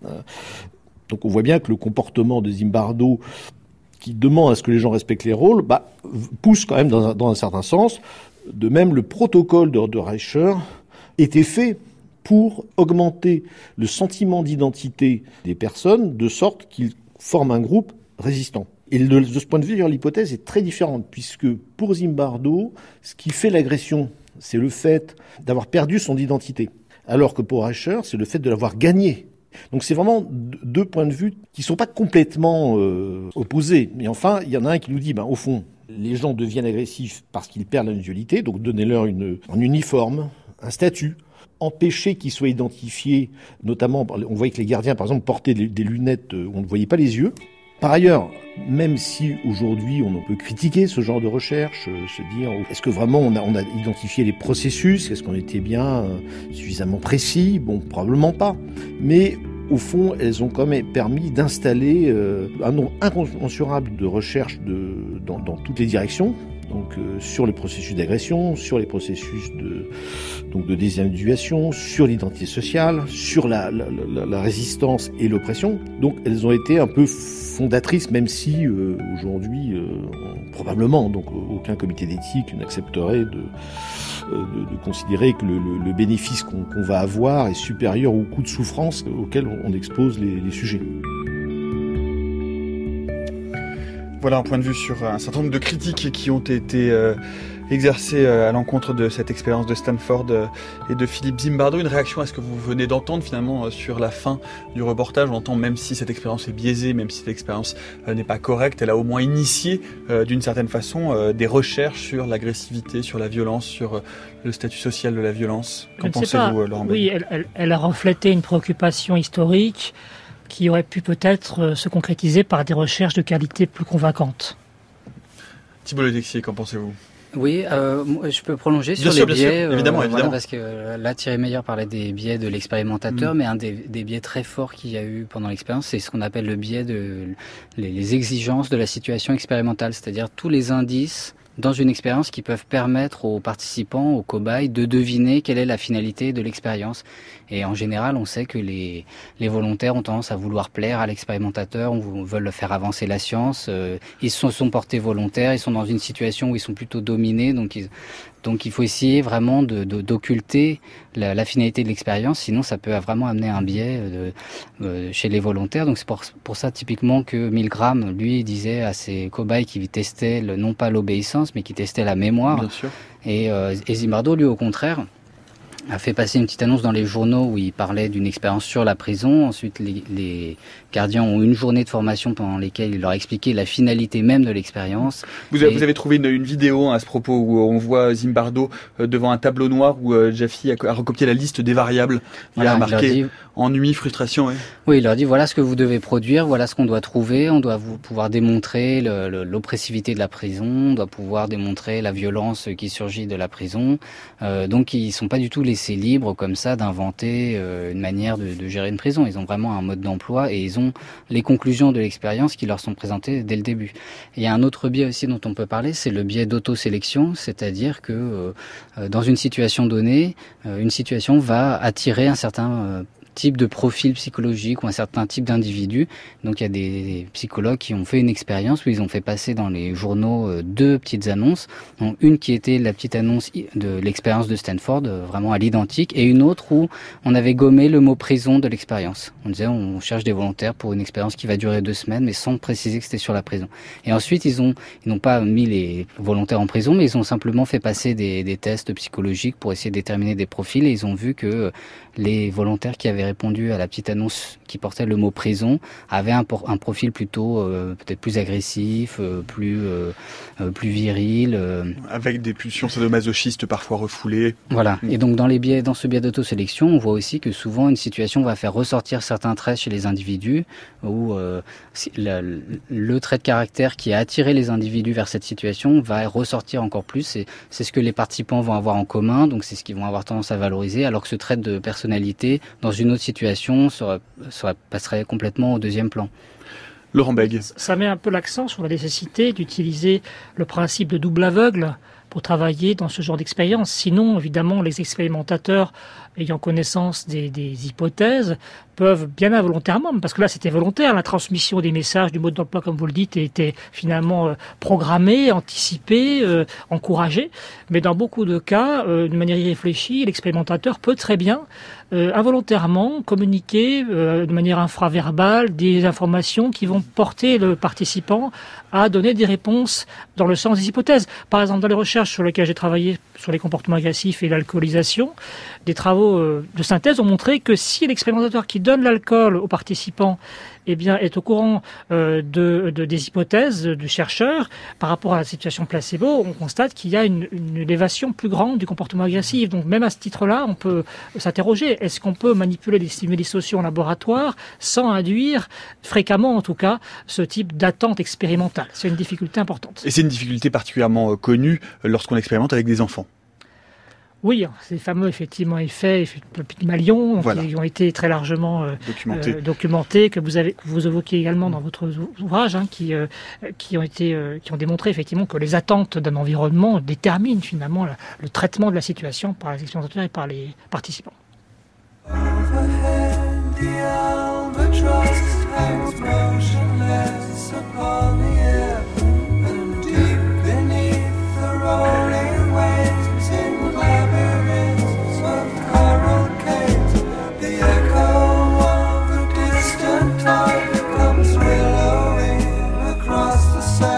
Donc on voit bien que le comportement de Zimbardo, qui demande à ce que les gens respectent les rôles, bah, pousse quand même dans un, dans un certain sens. De même, le protocole de, de Reicher était fait pour augmenter le sentiment d'identité des personnes, de sorte qu'ils forment un groupe résistant. Et de, de ce point de vue, l'hypothèse est très différente, puisque pour Zimbardo, ce qui fait l'agression, c'est le fait d'avoir perdu son identité, alors que pour Reicher, c'est le fait de l'avoir gagnée. Donc c'est vraiment deux points de vue qui ne sont pas complètement euh, opposés. Mais enfin, il y en a un qui nous dit, ben, au fond, les gens deviennent agressifs parce qu'ils perdent l'individualité, donc donnez-leur une, un uniforme, un statut, empêcher qu'ils soient identifiés, notamment, on voyait que les gardiens, par exemple, portaient des lunettes où on ne voyait pas les yeux. Par ailleurs, même si aujourd'hui on peut critiquer ce genre de recherche, euh, se dire est-ce que vraiment on a, on a identifié les processus, est-ce qu'on était bien euh, suffisamment précis ? Bon, probablement pas. Mais au fond, elles ont quand même permis d'installer euh, un nombre incommensurable de recherches de, dans, dans toutes les directions. Donc euh, sur les processus d'agression, sur les processus de, donc de désindividuation, sur l'identité sociale, sur la, la, la, la résistance et l'oppression. Donc elles ont été un peu fondatrices, même si euh, aujourd'hui, euh, probablement, donc aucun comité d'éthique n'accepterait de, euh, de, de considérer que le, le, le bénéfice qu'on, qu'on va avoir est supérieur au coût de souffrance auquel on expose les, les sujets. Voilà un point de vue sur un certain nombre de critiques qui ont été euh, exercées euh, à l'encontre de cette expérience de Stanford euh, et de Philippe Zimbardo. Une réaction à ce que vous venez d'entendre finalement euh, sur la fin du reportage. On entend, même si cette expérience est biaisée, même si cette expérience euh, n'est pas correcte, elle a au moins initié euh, d'une certaine façon euh, des recherches sur l'agressivité, sur la violence, sur euh, le statut social de la violence. Qu'en pensez-vous, Laurent Beg ? Oui, elle, elle, elle a reflété une préoccupation historique qui aurait pu peut-être se concrétiser par des recherches de qualité plus convaincantes. Thibault Letexier, qu'en pensez-vous ? Oui, euh, je peux prolonger bien sur sûr, les bien biais, sûr, évidemment, euh, évidemment. Voilà, parce que là Thierry Meyer parlait des biais de l'expérimentateur, mmh. mais un des, des biais très forts qu'il y a eu pendant l'expérience, c'est ce qu'on appelle le biais de les, les exigences de la situation expérimentale, c'est-à-dire tous les indices dans une expérience qui peuvent permettre aux participants, aux cobayes, de deviner quelle est la finalité de l'expérience. Et en général, on sait que les, les volontaires ont tendance à vouloir plaire à l'expérimentateur, on veut faire avancer la science. Euh, ils se sont, sont portés volontaires, ils sont dans une situation où ils sont plutôt dominés, donc ils, donc il faut essayer vraiment de, de, d'occulter la, la finalité de l'expérience, sinon ça peut vraiment amener un biais de, de, chez les volontaires. Donc c'est pour, pour ça typiquement que Milgram, lui, disait à ses cobayes qui testaient le, non pas l'obéissance, mais qui testaient la mémoire. Bien sûr. Et, euh, et Zimbardo, lui, au contraire, a fait passer une petite annonce dans les journaux où il parlait d'une expérience sur la prison. Ensuite, les, les gardiens ont une journée de formation pendant lesquelles il leur a expliqué la finalité même de l'expérience. Vous, avez, Et... vous avez trouvé une, une vidéo à ce propos où on voit Zimbardo devant un tableau noir où Jaffe a, a recopié la liste des variables. Il voilà, a marqué dit... ennui, frustration. Oui. oui, il leur dit voilà ce que vous devez produire, voilà ce qu'on doit trouver. On doit vous, pouvoir démontrer le, le, l'oppressivité de la prison, on doit pouvoir démontrer la violence qui surgit de la prison. Euh, donc ils sont pas du tout laissés libres comme ça d'inventer euh, une manière de, de gérer une prison. Ils ont vraiment un mode d'emploi et ils ont les conclusions de l'expérience qui leur sont présentées dès le début. Et il y a un autre biais aussi dont on peut parler, c'est le biais d'autosélection, c'est-à-dire que euh, dans une situation donnée, euh, une situation va attirer un certain euh, type de profil psychologique ou un certain type d'individu. Donc il y a des psychologues qui ont fait une expérience où ils ont fait passer dans les journaux deux petites annonces. Donc une qui était la petite annonce de l'expérience de Stanford, vraiment à l'identique, et une autre où on avait gommé le mot prison de l'expérience. On disait on cherche des volontaires pour une expérience qui va durer deux semaines, mais sans préciser que c'était sur la prison. Et ensuite ils ont ils n'ont pas mis les volontaires en prison, mais ils ont simplement fait passer des, des tests psychologiques pour essayer de déterminer des profils, et ils ont vu que les volontaires qui avaient répondu à la petite annonce qui portait le mot prison avaient un, un profil plutôt euh, peut-être plus agressif, euh, plus euh, euh, plus viril, euh. avec des pulsions sadomasochistes parfois refoulées. Voilà. Et donc dans les biais, dans ce biais d'autosélection, on voit aussi que souvent une situation va faire ressortir certains traits chez les individus, où euh, le, le trait de caractère qui a attiré les individus vers cette situation va ressortir encore plus. Et c'est ce que les participants vont avoir en commun, donc c'est ce qu'ils vont avoir tendance à valoriser, alors que ce trait de personnalité dans une autre situation serait, serait, passerait complètement au deuxième plan. Laurent Beg. Ça met un peu l'accent sur la nécessité d'utiliser le principe de double aveugle pour travailler dans ce genre d'expérience. Sinon, évidemment, les expérimentateurs ayant connaissance des, des hypothèses peuvent bien involontairement, parce que là c'était volontaire, la transmission des messages du mode d'emploi, comme vous le dites, était finalement euh, programmée, anticipée, euh, encouragée, mais dans beaucoup de cas, euh, de manière irréfléchie, l'expérimentateur peut très bien euh, involontairement communiquer euh, de manière infraverbale des informations qui vont porter le participant à donner des réponses dans le sens des hypothèses. Par exemple, dans les recherches sur lesquelles j'ai travaillé sur les comportements agressifs et l'alcoolisation, des travaux de synthèse ont montré que si l'expérimentateur qui donne l'alcool aux participants eh bien, est au courant euh, de, de, des hypothèses du chercheur par rapport à la situation placebo, on constate qu'il y a une, une élévation plus grande du comportement agressif. Donc même à ce titre-là, on peut s'interroger. Est-ce qu'on peut manipuler des stimuli sociaux en laboratoire sans induire, fréquemment en tout cas, ce type d'attente expérimentale? C'est une difficulté importante. Et c'est une difficulté particulièrement connue lorsqu'on expérimente avec des enfants. Oui, ces fameux effectivement effets, effets de Pygmalion, voilà. qui ont été très largement euh, documentés, euh, documentés, que vous avez, que vous évoquez également dans votre ouvrage, hein, qui euh, qui ont été, euh, qui ont démontré effectivement que les attentes d'un environnement déterminent finalement la, le traitement de la situation par les expérimentateurs et par les participants. Comes willowing across the sand.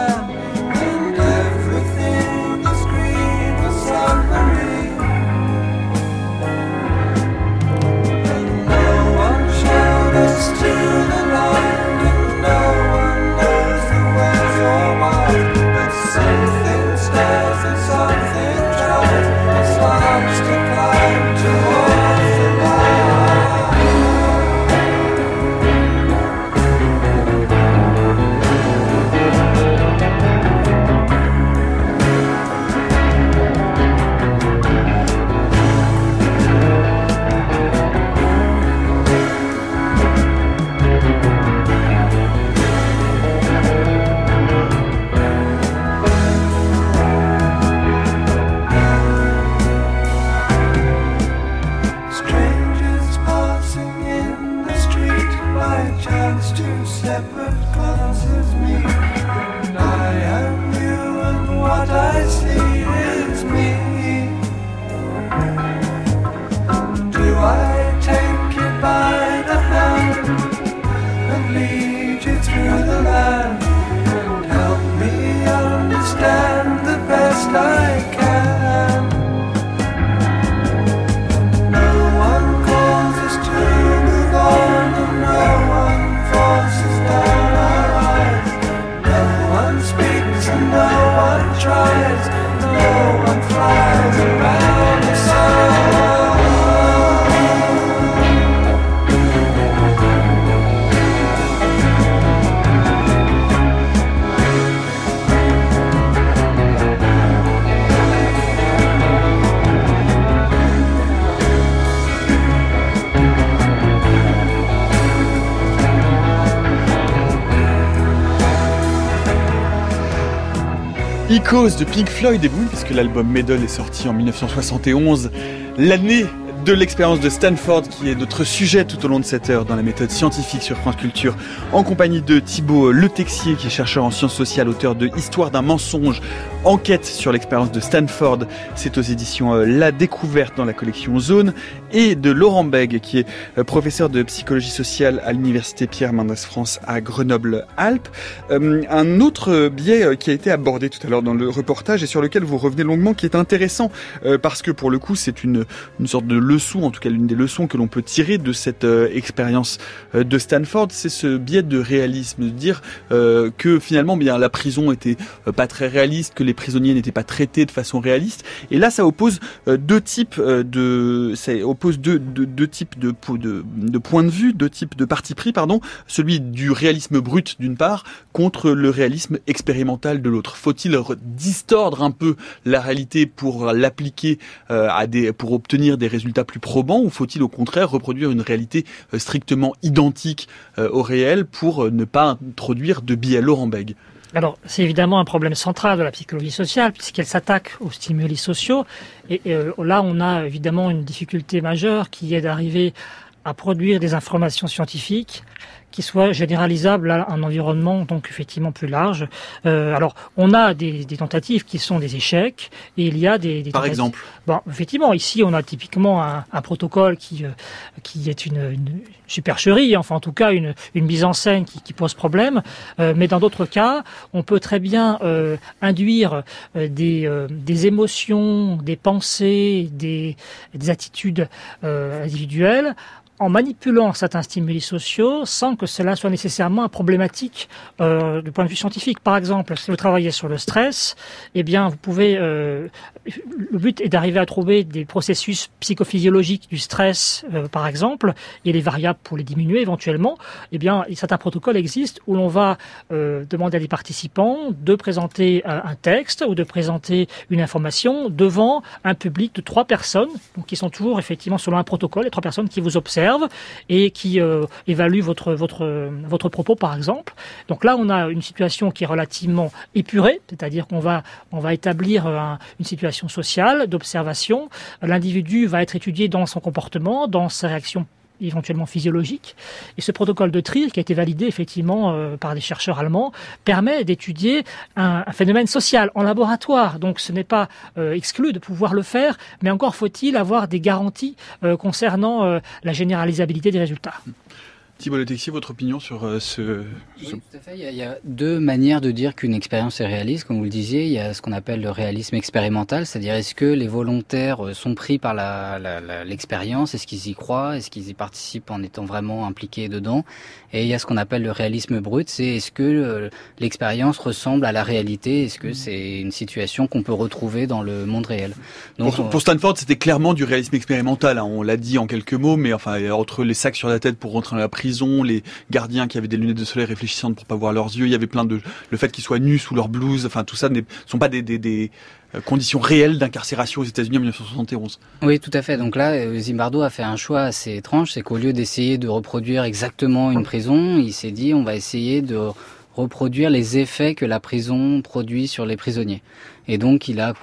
Echoes de Pink Floyd et Boone, puisque l'album Medal est sorti en dix-neuf cent soixante et onze, l'année de l'expérience de Stanford, qui est notre sujet tout au long de cette heure dans la méthode scientifique sur France Culture, en compagnie de Thibaut Le Texier, qui est chercheur en sciences sociales, auteur de Histoire d'un mensonge, enquête sur l'expérience de Stanford. C'est aux éditions La Découverte dans la collection Zone, et de Laurent Bègue, qui est professeur de psychologie sociale à l'université Pierre Mendès France à Grenoble-Alpes. Euh, un autre biais qui a été abordé tout à l'heure dans le reportage et sur lequel vous revenez longuement, qui est intéressant euh, parce que pour le coup c'est une, une sorte de leçon, en tout cas l'une des leçons que l'on peut tirer de cette euh, expérience euh, de Stanford, c'est ce biais de réalisme, de dire euh, que finalement bien la prison était euh, pas très réaliste, que les prisonniers n'étaient pas traités de façon réaliste. Et là ça oppose euh, deux types euh, de ça oppose deux, deux, deux types de, de, de points de vue, deux types de parti pris, pardon, celui du réalisme brut d'une part contre le réalisme expérimental de l'autre. Faut-il distordre un peu la réalité pour l'appliquer euh, à des, pour obtenir des résultats plus probants, ou faut-il au contraire reproduire une réalité euh, strictement identique euh, au réel pour euh, ne pas introduire de biais? Laurent Bègue. Alors, c'est évidemment un problème central de la psychologie sociale, puisqu'elle s'attaque aux stimuli sociaux. Et, et euh, là, on a évidemment une difficulté majeure qui est d'arriver à produire des informations scientifiques qui soient généralisables à un environnement donc effectivement plus large. Euh, alors, on a des, des tentatives qui sont des échecs, et il y a des, des Par tentatives... exemple. Bon, effectivement, ici, on a typiquement un, un protocole qui euh, qui est une, une supercherie, enfin en tout cas une, une mise en scène qui, qui pose problème. Euh, mais dans d'autres cas, on peut très bien euh, induire euh, des euh, des émotions, des pensées, des des attitudes euh, individuelles en manipulant certains stimuli sociaux sans que cela soit nécessairement problématique euh, du point de vue scientifique. Par exemple, si vous travaillez sur le stress, eh bien, vous pouvez... Euh, le but est d'arriver à trouver des processus psychophysiologiques du stress, euh, par exemple, et les variables pour les diminuer éventuellement. Eh bien, certains protocoles existent où l'on va euh, demander à des participants de présenter un, un texte ou de présenter une information devant un public de trois personnes, donc qui sont toujours effectivement selon un protocole, les trois personnes qui vous observent et qui euh, évalue votre votre votre propos, par exemple. Donc là, on a une situation qui est relativement épurée, c'est-à-dire qu'on va on va établir un, une situation sociale d'observation. L'individu va être étudié dans son comportement, dans sa réaction éventuellement physiologique. Et ce protocole de Trier, qui a été validé effectivement euh, par des chercheurs allemands, permet d'étudier un, un phénomène social en laboratoire. Donc ce n'est pas euh, exclu de pouvoir le faire, mais encore faut-il avoir des garanties euh, concernant euh, la généralisabilité des résultats. Thibaut Le Texier, votre opinion sur euh, ce... Oui, tout à fait. Il y, a, il y a deux manières de dire qu'une expérience est réaliste. Comme vous le disiez, il y a ce qu'on appelle le réalisme expérimental, c'est-à-dire est-ce que les volontaires sont pris par la, la, la, l'expérience, est-ce qu'ils y croient, est-ce qu'ils y participent en étant vraiment impliqués dedans. Et il y a ce qu'on appelle le réalisme brut, c'est est-ce que euh, l'expérience ressemble à la réalité, est-ce que c'est une situation qu'on peut retrouver dans le monde réel. Donc, pour, pour Stanford, c'était clairement du réalisme expérimental, hein. On l'a dit en quelques mots, mais enfin entre les sacs sur la tête pour rentrer dans la prison, les gardiens qui avaient des lunettes de soleil réfléchissantes pour pas voir leurs yeux, il y avait plein de... Le fait qu'ils soient nus sous leur blouse, enfin tout ça ne sont pas des... des, des conditions réelles d'incarcération aux États-Unis en dix-neuf cent soixante et onze. Oui, tout à fait. Donc là, Zimbardo a fait un choix assez étrange, c'est qu'au lieu d'essayer de reproduire exactement une prison, il s'est dit on va essayer de reproduire les effets que la prison produit sur les prisonniers. Et donc, il a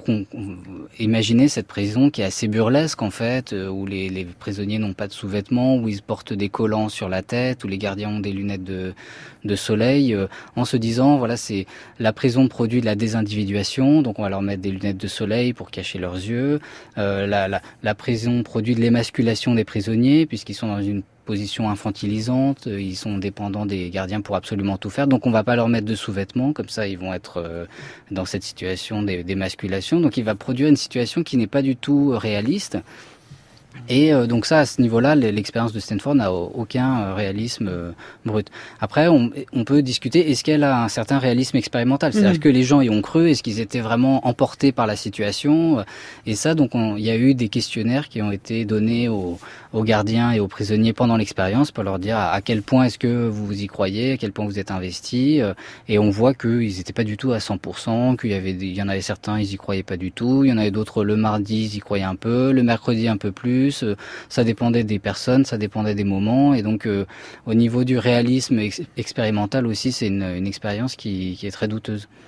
imaginé cette prison qui est assez burlesque, en fait, où les, les prisonniers n'ont pas de sous-vêtements, où ils portent des collants sur la tête, où les gardiens ont des lunettes de, de soleil, euh, en se disant, voilà, c'est la prison produit de la désindividuation, donc on va leur mettre des lunettes de soleil pour cacher leurs yeux. Euh, la, la, la prison produit de l'émasculation des prisonniers, puisqu'ils sont dans une position infantilisante, ils sont dépendants des gardiens pour absolument tout faire, donc on va pas leur mettre de sous-vêtements, comme ça ils vont être euh, dans cette situation d'émasculation, donc il va produire une situation qui n'est pas du tout réaliste. Et euh, donc ça, à ce niveau-là, l'expérience de Stanford n'a aucun euh, réalisme euh, brut. Après, on, on peut discuter, est-ce qu'elle a un certain réalisme expérimental? C'est-à-dire mmh. que les gens y ont cru, est-ce qu'ils étaient vraiment emportés par la situation? Et ça, donc, il y a eu des questionnaires qui ont été donnés aux, aux gardiens et aux prisonniers pendant l'expérience pour leur dire à, à quel point est-ce que vous y croyez, à quel point vous êtes investis. Et on voit qu'ils n'étaient pas du tout à cent pour cent, qu'il y avait, des, il y en avait certains, ils y croyaient pas du tout. Il y en avait d'autres, le mardi, ils y croyaient un peu, le mercredi un peu plus. Ça dépendait des personnes, ça dépendait des moments, et donc euh, au niveau du réalisme ex- expérimental aussi, c'est une, une expérience qui, qui est très douteuse.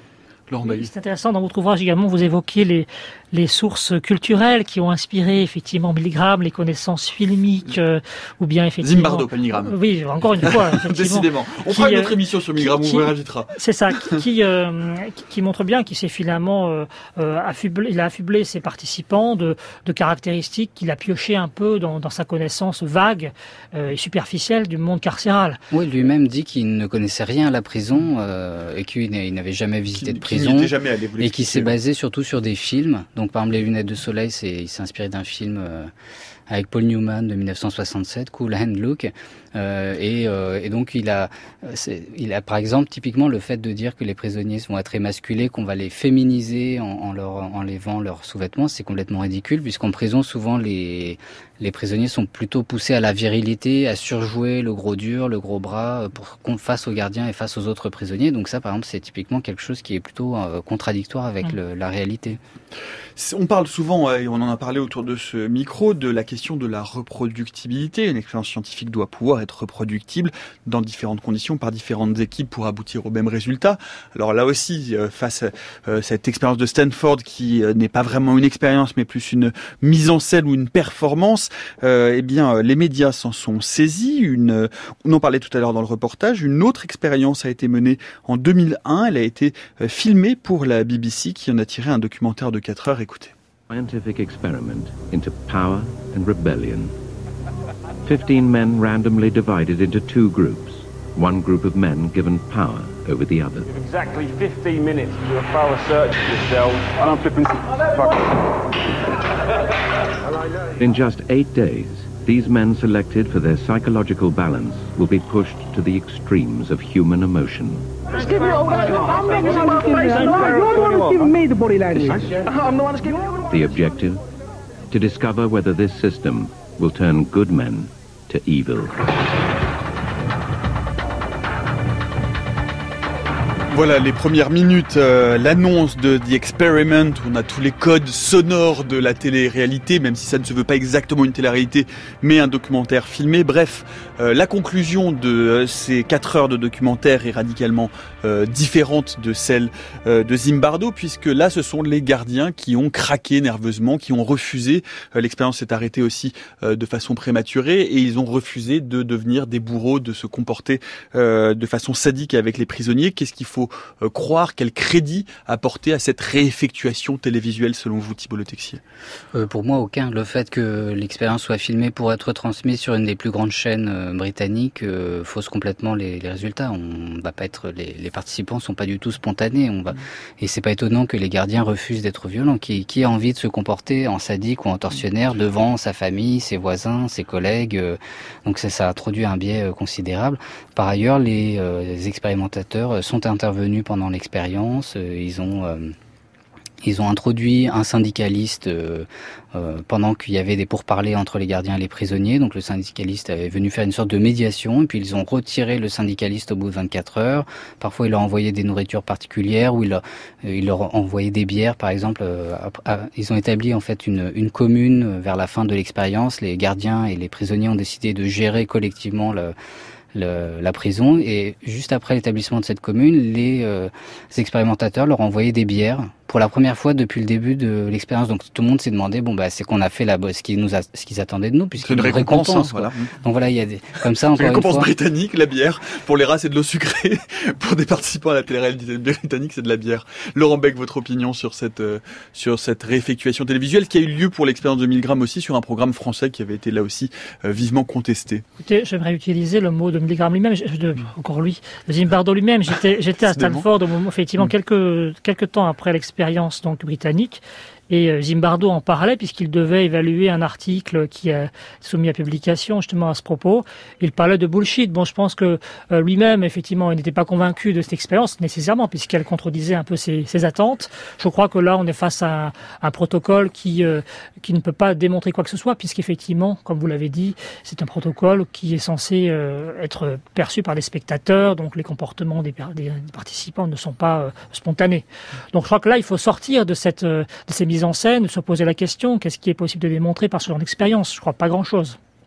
Laurent Bailly. C'est intéressant, dans votre ouvrage également, vous évoquez les, les sources culturelles qui ont inspiré effectivement Milgram, les connaissances filmiques, euh, ou bien effectivement... Zimbardo, pas Milgram. Euh, oui, encore une fois, effectivement. Décidément. On qui, fera une autre euh, émission sur Milgram, qui, on vous rajoutera. C'est ça, qui, qui, euh, qui, qui montre bien qu'il s'est finalement euh, euh, affublé, il a affublé ses participants de, de caractéristiques qu'il a pioché un peu dans, dans sa connaissance vague euh, et superficielle du monde carcéral. Oui, lui-même dit qu'il ne connaissait rien à la prison euh, et qu'il n'avait jamais visité de prison. Jamais allé, et qui s'est basé surtout sur des films. Donc par exemple Les Lunettes de Soleil, c'est, il s'est inspiré d'un film euh, avec Paul Newman de dix-neuf cent soixante-sept, Cool Hand Luke. Euh, et, euh, et donc il a, c'est, il a par exemple typiquement le fait de dire que les prisonniers vont être émasculés, qu'on va les féminiser en, en leur enlevant leurs sous-vêtements, c'est complètement ridicule puisqu'en prison souvent les les prisonniers sont plutôt poussés à la virilité, à surjouer le gros dur, le gros bras pour face aux gardiens et face aux autres prisonniers. Donc ça par exemple c'est typiquement quelque chose qui est plutôt euh, contradictoire avec mmh. le, la réalité. On parle souvent, et on en a parlé autour de ce micro, de la question de la reproductibilité. Une expérience scientifique doit pouvoir être reproductible dans différentes conditions, par différentes équipes pour aboutir au même résultat. Alors là aussi, face à cette expérience de Stanford qui n'est pas vraiment une expérience, mais plus une mise en scène ou une performance, euh, eh bien, les médias s'en sont saisis. Une, on en parlait tout à l'heure dans le reportage. Une autre expérience a été menée en deux mille un. Elle a été filmée pour la B B C qui en a tiré un documentaire de quatre heures. Écoutez. Scientific experiment into power and rebellion. Fifteen men randomly divided into two groups. One group of men given power over the other. You have exactly fifteen minutes to do a thorough search of yourself. And I'm flipping. In just eight days, these men selected for their psychological balance will be pushed to the extremes of human emotion. Just give me all that. I'm making my face. You're the one who's giving me the body language. I'm the one who's giving you. The objective? To discover whether this system will turn good men to evil. Voilà les premières minutes, euh, l'annonce de The Experiment, où on a tous les codes sonores de la télé-réalité, même si ça ne se veut pas exactement une télé-réalité, mais un documentaire filmé. Bref, euh, la conclusion de euh, ces quatre heures de documentaire est radicalement euh, différente de celle euh, de Zimbardo, puisque là, ce sont les gardiens qui ont craqué nerveusement, qui ont refusé. Euh, l'expérience s'est arrêtée aussi euh, de façon prématurée, et ils ont refusé de devenir des bourreaux, de se comporter euh, de façon sadique avec les prisonniers. Qu'est-ce qu'il faut Euh, croire, quel crédit apporter à cette réeffectuation télévisuelle selon vous, Thibault Le Texier? euh, Pour moi, aucun. Le fait que l'expérience soit filmée pour être transmise sur une des plus grandes chaînes euh, britanniques euh, fausse complètement les, les résultats. On va pas être, les, les participants sont pas du tout spontanés. On va, et c'est pas étonnant que les gardiens refusent d'être violents. Qui, qui a envie de se comporter en sadique ou en tortionnaire devant sa famille, ses voisins, ses collègues euh, Donc ça, ça introduit un biais euh, considérable. Par ailleurs, les, euh, les expérimentateurs sont intervenus pendant l'expérience, ils ont euh, ils ont introduit un syndicaliste euh, euh, pendant qu'il y avait des pourparlers entre les gardiens et les prisonniers. Donc le syndicaliste est venu faire une sorte de médiation, et puis ils ont retiré le syndicaliste au bout de vingt-quatre heures. Parfois il leur envoyait des nourritures particulières, ou il leur, il leur envoyait des bières, par exemple. Euh, ils ont établi en fait une, une commune vers la fin de l'expérience. Les gardiens et les prisonniers ont décidé de gérer collectivement le Le, la prison, et juste après l'établissement de cette commune, les, euh, les expérimentateurs leur envoyaient des bières pour la première fois depuis le début de l'expérience. Donc tout le monde s'est demandé, bon bah c'est qu'on a fait la ce qu'ils nous a, ce qu'ils attendaient de nous, puisqu'ils nous récompensent. Hein, voilà. Donc voilà, il y a des comme ça encore une récompense fois. Britannique, la bière. Pour les rats, c'est de l'eau sucrée. Pour des participants à la télé-réalité britannique, c'est de la bière. Laurent Bec, votre opinion sur cette euh, sur cette réeffectuation télévisuelle qui a eu lieu pour l'expérience de Milgram aussi sur un programme français qui avait été là aussi euh, vivement contesté. Écoutez, j'aimerais utiliser le mot de Milgram lui-même, de, encore lui, de Zimbardo lui-même. J'étais j'étais à Stanford au moment, effectivement, mmh. quelques quelques temps après l'expérience donc britannique. Et Zimbardo en parlait puisqu'il devait évaluer un article qui est soumis à publication justement à ce propos. Il parlait de bullshit. Bon, je pense que euh, lui-même, effectivement, il n'était pas convaincu de cette expérience nécessairement puisqu'elle contredisait un peu ses, ses attentes. Je crois que là, on est face à un, un protocole qui euh, qui ne peut pas démontrer quoi que ce soit puisqu'effectivement, comme vous l'avez dit, c'est un protocole qui est censé euh, être perçu par les spectateurs. Donc, les comportements des, des participants ne sont pas euh, spontanés. Donc, je crois que là, il faut sortir de cette euh, de ces mises en scène, se poser la question, qu'est-ce qui est possible de démontrer par ce genre d'expérience? Je crois pas grand-chose.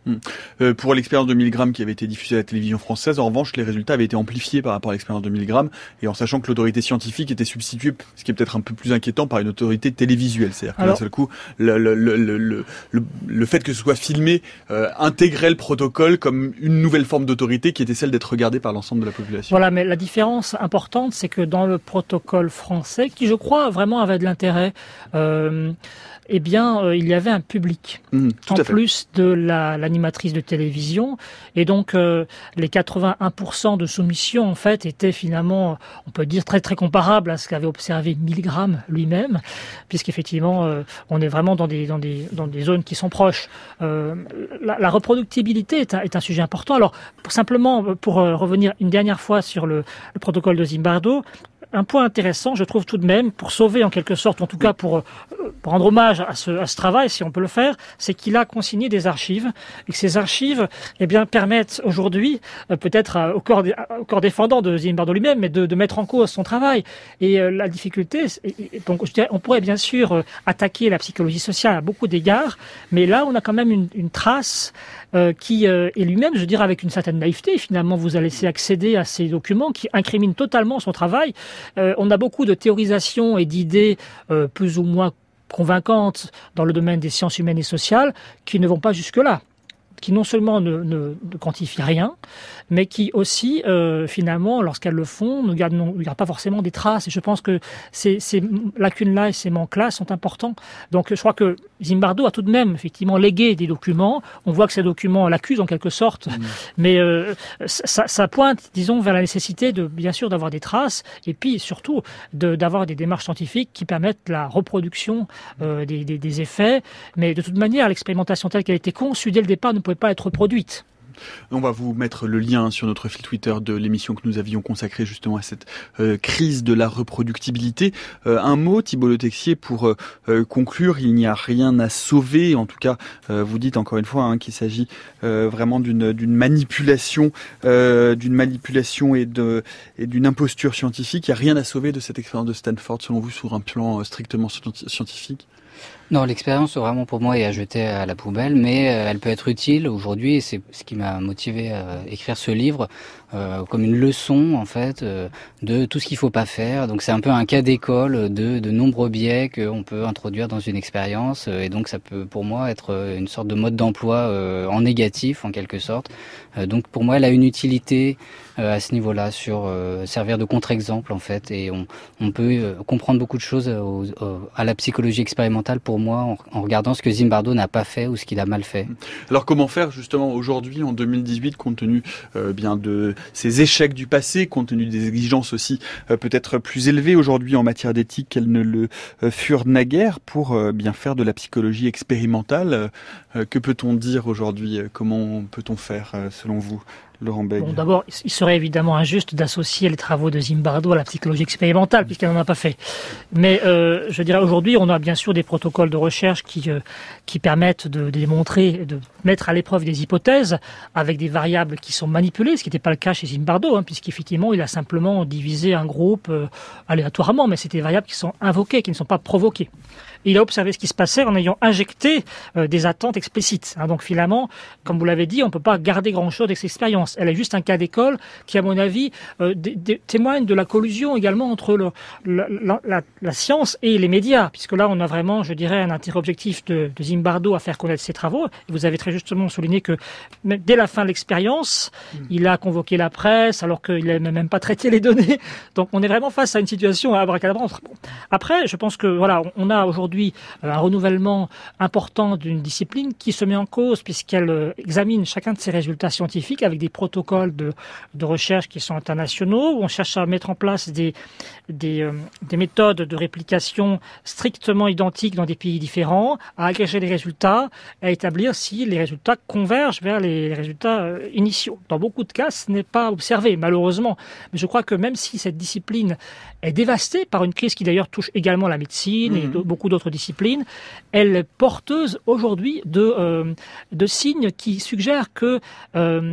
Mmh. Euh, pour l'expérience de mille grammes qui avait été diffusée à la télévision française, en revanche, les résultats avaient été amplifiés par rapport à l'expérience de mille grammes, et en sachant que l'autorité scientifique était substituée, ce qui est peut-être un peu plus inquiétant, par une autorité télévisuelle. C'est-à-dire que d'un seul coup, le, le, le, le, le, le fait que ce soit filmé euh, intégrait le protocole comme une nouvelle forme d'autorité qui était celle d'être regardée par l'ensemble de la population. Voilà, mais la différence importante, c'est que dans le protocole français, qui je crois vraiment avait de l'intérêt, euh, eh bien, euh, il y avait un public, mmh, en plus de la, l'animatrice de télévision, et donc euh, les quatre-vingt-un pour cent de soumission, en fait, étaient finalement, on peut dire, très très comparables à ce qu'avait observé Milgram lui-même, puisqu'effectivement, euh, on est vraiment dans des, dans des, dans des zones qui sont proches. Euh, la, la reproductibilité est un, est un sujet important. Alors, pour, simplement, pour euh, revenir une dernière fois sur le, le protocole de Zimbardo, un point intéressant, je trouve tout de même, pour sauver en quelque sorte, en tout cas pour, pour rendre hommage à ce, à ce travail, si on peut le faire, c'est qu'il a consigné des archives, et que ces archives, eh bien, permettent aujourd'hui, euh, peut-être euh, au, corps, au corps défendant de Zimbardo lui-même, mais de, de mettre en cause son travail. Et euh, la difficulté, et, et, donc, je dirais, on pourrait bien sûr euh, attaquer la psychologie sociale à beaucoup d'égards, mais là, on a quand même une, une trace euh, qui euh, est lui-même, je dirais, avec une certaine naïveté, finalement, vous a laissé accéder à ces documents qui incriminent totalement son travail. Euh, on a beaucoup de théorisations et d'idées euh, plus ou moins convaincantes dans le domaine des sciences humaines et sociales qui ne vont pas jusque-là, qui non seulement ne, ne, ne quantifient rien, mais qui aussi, euh, finalement, lorsqu'elles le font, ne gardent, ne gardent pas forcément des traces. Et je pense que ces, ces lacunes-là et ces manques-là sont importants. Donc je crois que Zimbardo a tout de même, effectivement, légué des documents. On voit que ces documents l'accusent en quelque sorte, mmh. mais euh, ça, ça pointe, disons, vers la nécessité, de, bien sûr, d'avoir des traces, et puis surtout de, d'avoir des démarches scientifiques qui permettent la reproduction euh, des, des, des effets. Mais de toute manière, l'expérimentation telle qu'elle a été conçue dès le départ ne pouvait pas être reproduite. On va vous mettre le lien sur notre fil Twitter de l'émission que nous avions consacrée justement à cette euh, crise de la reproductibilité. Euh, un mot, Thibault Le Texier, pour euh, euh, conclure, il n'y a rien à sauver. En tout cas, euh, vous dites encore une fois hein, qu'il s'agit euh, vraiment d'une, d'une manipulation, euh, d'une manipulation et, de, et d'une imposture scientifique. Il n'y a rien à sauver de cette expérience de Stanford, selon vous, sur un plan euh, strictement scientifique ? Non, l'expérience vraiment pour moi est à jeter à la poubelle, mais elle peut être utile aujourd'hui et c'est ce qui m'a motivé à écrire ce livre euh, comme une leçon en fait euh, de tout ce qu'il faut pas faire. Donc c'est un peu un cas d'école de, de nombreux biais qu'on peut introduire dans une expérience et donc ça peut pour moi être une sorte de mode d'emploi euh, en négatif en quelque sorte. Euh, donc pour moi elle a une utilité euh, à ce niveau-là sur euh, servir de contre-exemple en fait et on, on peut euh, comprendre beaucoup de choses au, au, à la psychologie expérimentale pour moi en, en regardant ce que Zimbardo n'a pas fait ou ce qu'il a mal fait. Alors comment faire justement aujourd'hui en deux mille dix-huit compte tenu euh, bien de ces échecs du passé, compte tenu des exigences aussi euh, peut-être plus élevées aujourd'hui en matière d'éthique qu'elles ne le euh, furent naguère pour euh, bien faire de la psychologie expérimentale. Euh, que peut-on dire aujourd'hui? Comment peut-on faire euh, selon vous? Laurent Bègue. Bon, d'abord, il serait évidemment injuste d'associer les travaux de Zimbardo à la psychologie expérimentale, puisqu'elle n'en a pas fait. Mais euh, je dirais aujourd'hui, on a bien sûr des protocoles de recherche qui euh, qui permettent de, de démontrer, de mettre à l'épreuve des hypothèses avec des variables qui sont manipulées, ce qui n'était pas le cas chez Zimbardo, hein, puisqu'effectivement, il a simplement divisé un groupe euh, aléatoirement, mais c'était des variables qui sont invoquées, qui ne sont pas provoquées. Il a observé ce qui se passait en ayant injecté euh, des attentes explicites. Hein. Donc finalement, comme vous l'avez dit, on ne peut pas garder grand-chose de cette expérience. Elle est juste un cas d'école qui, à mon avis, euh, d- d- témoigne de la collusion également entre le, la, la, la, la science et les médias, puisque là, on a vraiment, je dirais, un intérêt objectif de, de Zimbardo à faire connaître ses travaux. Et vous avez très justement souligné que dès la fin de l'expérience, mmh. il a convoqué la presse, alors qu'il n'a même pas traité les données. Donc on est vraiment face à une situation à abracadabra. Après, je pense que voilà, on a aujourd'hui un renouvellement important d'une discipline qui se met en cause puisqu'elle examine chacun de ses résultats scientifiques avec des protocoles de, de recherche qui sont internationaux, où on cherche à mettre en place des, des, euh, des méthodes de réplication strictement identiques dans des pays différents, à agréger les résultats, à établir si les résultats convergent vers les résultats euh, initiaux. Dans beaucoup de cas, ce n'est pas observé, malheureusement. Mais je crois que même si cette discipline est dévastée par une crise qui d'ailleurs touche également la médecine mmh. et d- beaucoup d'autres disciplines, elle est porteuse aujourd'hui de, euh, de signes qui suggèrent que euh,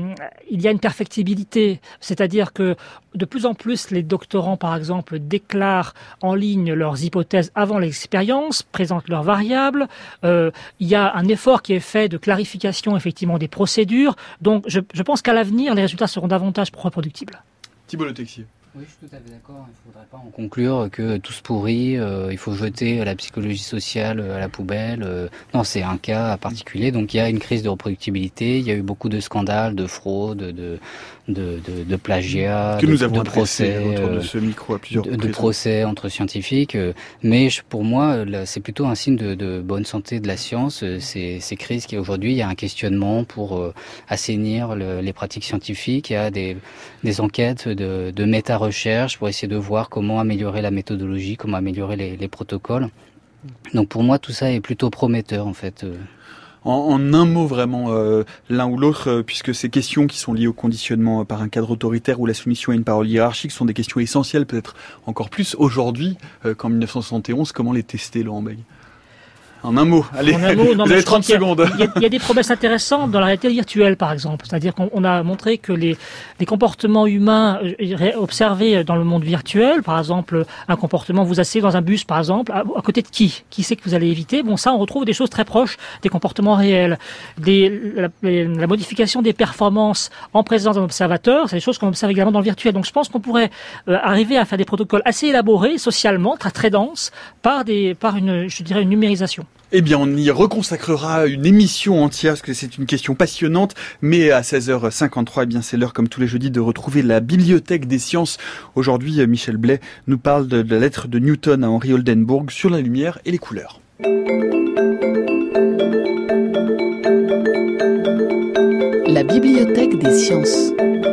il y a une perfectibilité, c'est-à-dire que de plus en plus les doctorants, par exemple, déclarent en ligne leurs hypothèses avant l'expérience, présentent leurs variables. Euh, il y a un effort qui est fait de clarification effectivement des procédures. Donc je, je pense qu'à l'avenir, les résultats seront davantage reproductibles. Thibault Le Texier. Oui, je suis tout à fait d'accord. Il ne faudrait pas en conclure que tout se pourrit, euh, il faut jeter la psychologie sociale à la poubelle. Euh, non, c'est un cas particulier. Donc il y a une crise de reproductibilité. Il y a eu beaucoup de scandales, de fraudes, de, de, de, de plagiat, que de, nous avons de procès, autour de ce micro à plusieurs de, reprises. de procès entre scientifiques. Mais je, pour moi, là, c'est plutôt un signe de, de bonne santé de la science. Ces, ces crises qui aujourd'hui, il y a un questionnement pour euh, assainir le, les pratiques scientifiques. Il y a des, des enquêtes de, de méta-recherche pour essayer de voir comment améliorer la méthodologie, comment améliorer les, les protocoles. Donc pour moi, tout ça est plutôt prometteur en fait. En, en un mot vraiment, euh, l'un ou l'autre, euh, puisque ces questions qui sont liées au conditionnement par un cadre autoritaire ou la soumission à une parole hiérarchique sont des questions essentielles, peut-être encore plus aujourd'hui euh, qu'en mille neuf cent soixante et onze. Comment les tester, Laurent Bègue ? En un mot, allez, en un mot, non, vous avez trente il y a, secondes. Il y, a, il y a des promesses intéressantes dans la réalité virtuelle, par exemple. C'est-à-dire qu'on on a montré que les, les comportements humains observés dans le monde virtuel, par exemple, un comportement, vous asseyez dans un bus, par exemple, à, à côté de qui Qui c'est que vous allez éviter? Bon, ça, on retrouve des choses très proches des comportements réels. Des, la, la modification des performances en présence d'un observateur, c'est des choses qu'on observe également dans le virtuel. Donc, je pense qu'on pourrait euh, arriver à faire des protocoles assez élaborés, socialement, très, très denses, par, des, par une, je dirais, une numérisation. Eh bien, on y reconsacrera une émission entière, parce que c'est une question passionnante, mais à seize heures cinquante-trois, eh bien, c'est l'heure, comme tous les jeudis, de retrouver la Bibliothèque des sciences. Aujourd'hui, Michel Blais nous parle de la lettre de Newton à Henry Oldenburg sur la lumière et les couleurs. La Bibliothèque des sciences.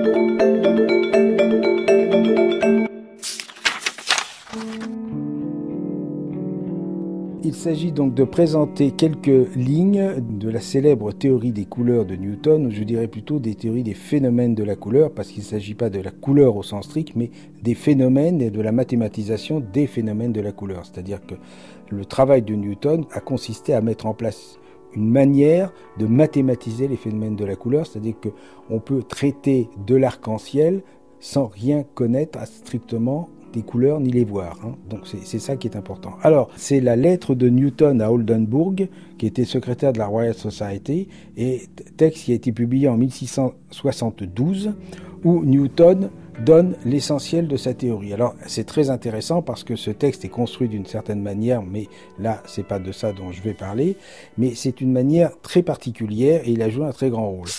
Il s'agit donc de présenter quelques lignes de la célèbre théorie des couleurs de Newton, ou je dirais plutôt des théories des phénomènes de la couleur, parce qu'il ne s'agit pas de la couleur au sens strict, mais des phénomènes et de la mathématisation des phénomènes de la couleur. C'est-à-dire que le travail de Newton a consisté à mettre en place une manière de mathématiser les phénomènes de la couleur, c'est-à-dire qu'on peut traiter de l'arc-en-ciel sans rien connaître à strictement des couleurs ni les voir. Hein. Donc c'est, c'est ça qui est important. Alors, c'est la lettre de Newton à Oldenburg, qui était secrétaire de la Royal Society, et texte qui a été publié en mille six cent soixante-douze, où Newton donne l'essentiel de sa théorie. Alors, c'est très intéressant parce que ce texte est construit d'une certaine manière, mais là, c'est pas de ça dont je vais parler, mais c'est une manière très particulière et il a joué un très grand rôle.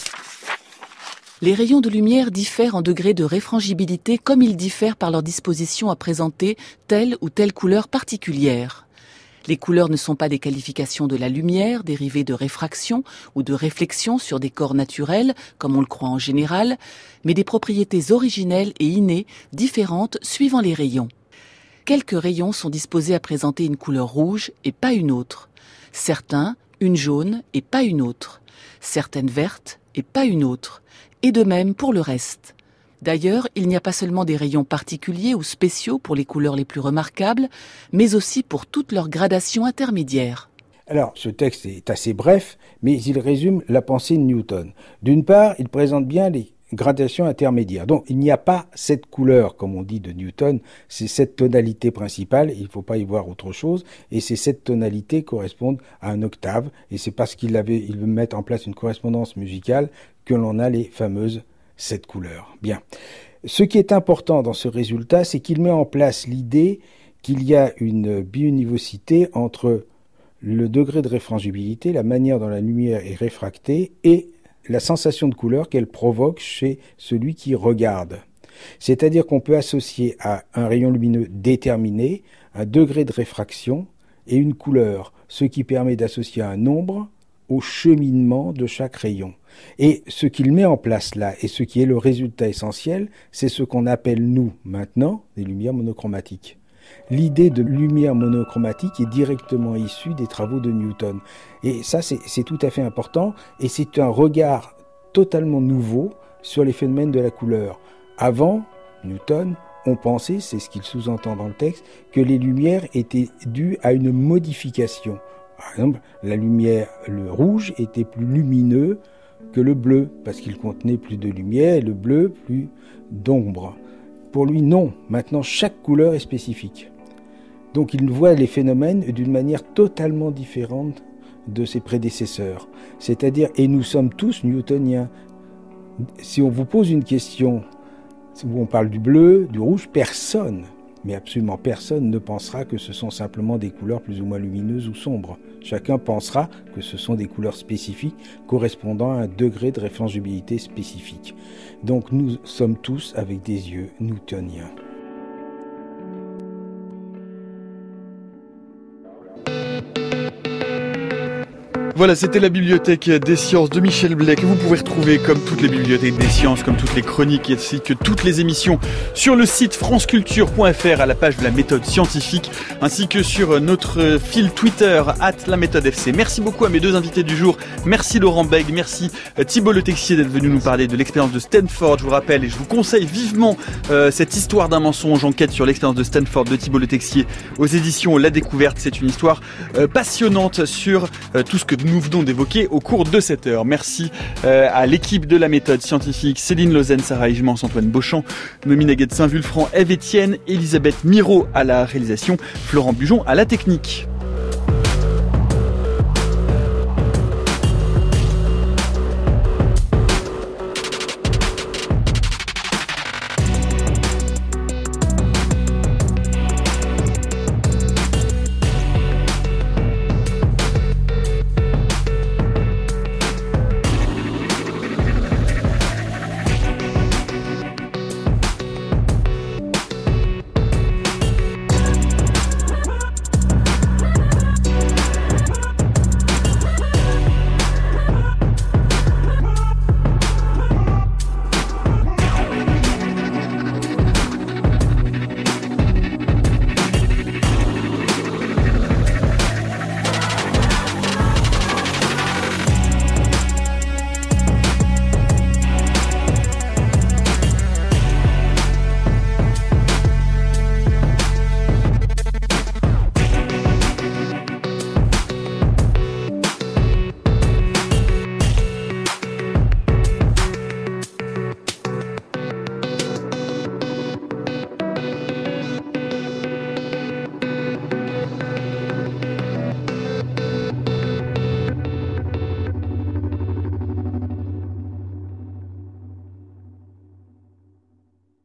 Les rayons de lumière diffèrent en degré de réfrangibilité comme ils diffèrent par leur disposition à présenter telle ou telle couleur particulière. Les couleurs ne sont pas des qualifications de la lumière dérivées de réfraction ou de réflexion sur des corps naturels, comme on le croit en général, mais des propriétés originelles et innées différentes suivant les rayons. Quelques rayons sont disposés à présenter une couleur rouge et pas une autre. Certains, une jaune et pas une autre. Certaines vertes et pas une autre. Et de même pour le reste. D'ailleurs, il n'y a pas seulement des rayons particuliers ou spéciaux pour les couleurs les plus remarquables, mais aussi pour toutes leurs gradations intermédiaires. Alors, ce texte est assez bref, mais il résume la pensée de Newton. D'une part, il présente bien les gradations intermédiaires. Donc, il n'y a pas cette couleur, comme on dit de Newton, c'est cette tonalité principale, il ne faut pas y voir autre chose, et c'est cette tonalité correspond à un octave, et c'est parce qu'il avait, il veut mettre en place une correspondance musicale que l'on a les fameuses sept couleurs. Bien. Ce qui est important dans ce résultat, c'est qu'il met en place l'idée qu'il y a une biunivocité entre le degré de réfrangibilité, la manière dont la lumière est réfractée, et la sensation de couleur qu'elle provoque chez celui qui regarde. C'est-à-dire qu'on peut associer à un rayon lumineux déterminé un degré de réfraction et une couleur, ce qui permet d'associer un nombre au cheminement de chaque rayon. Et ce qu'il met en place là, et ce qui est le résultat essentiel, c'est ce qu'on appelle, nous, maintenant, les lumières monochromatiques. L'idée de lumière monochromatique est directement issue des travaux de Newton. Et ça, c'est, c'est tout à fait important, et c'est un regard totalement nouveau sur les phénomènes de la couleur. Avant, Newton, on pensait, c'est ce qu'il sous-entend dans le texte, que les lumières étaient dues à une modification. Par exemple, la lumière, le rouge était plus lumineux que le bleu, parce qu'il contenait plus de lumière, et le bleu plus d'ombre. Pour lui, non. Maintenant, chaque couleur est spécifique. Donc il voit les phénomènes d'une manière totalement différente de ses prédécesseurs. C'est-à-dire, et nous sommes tous newtoniens. Si on vous pose une question, où on parle du bleu, du rouge, personne, mais absolument personne ne pensera que ce sont simplement des couleurs plus ou moins lumineuses ou sombres. Chacun pensera que ce sont des couleurs spécifiques correspondant à un degré de réfrangibilité spécifique. Donc nous sommes tous avec des yeux newtoniens. Voilà, c'était la bibliothèque des sciences de Michel Blais que vous pouvez retrouver comme toutes les bibliothèques des sciences, comme toutes les chroniques ainsi que toutes les émissions sur le site franceculture point f r à la page de la méthode scientifique ainsi que sur notre fil Twitter arobase la méthode F C. Merci beaucoup à mes deux invités du jour. Merci Laurent Bègue, merci Thibault Le Texier d'être venu nous parler de l'expérience de Stanford. Je vous rappelle et je vous conseille vivement euh, cette histoire d'un mensonge, enquête sur l'expérience de Stanford de Thibault Le Texier aux éditions La Découverte. C'est une histoire euh, passionnante sur euh, tout ce que nous venons d'évoquer au cours de cette heure. Merci euh, à l'équipe de la méthode scientifique, Céline Lausanne, Sarah Higemans, Antoine Beauchamp, Noémie Naguet de Saint-Vulfranc, Ève Etienne, Elisabeth Miro à la réalisation, Florent Bujon à la technique.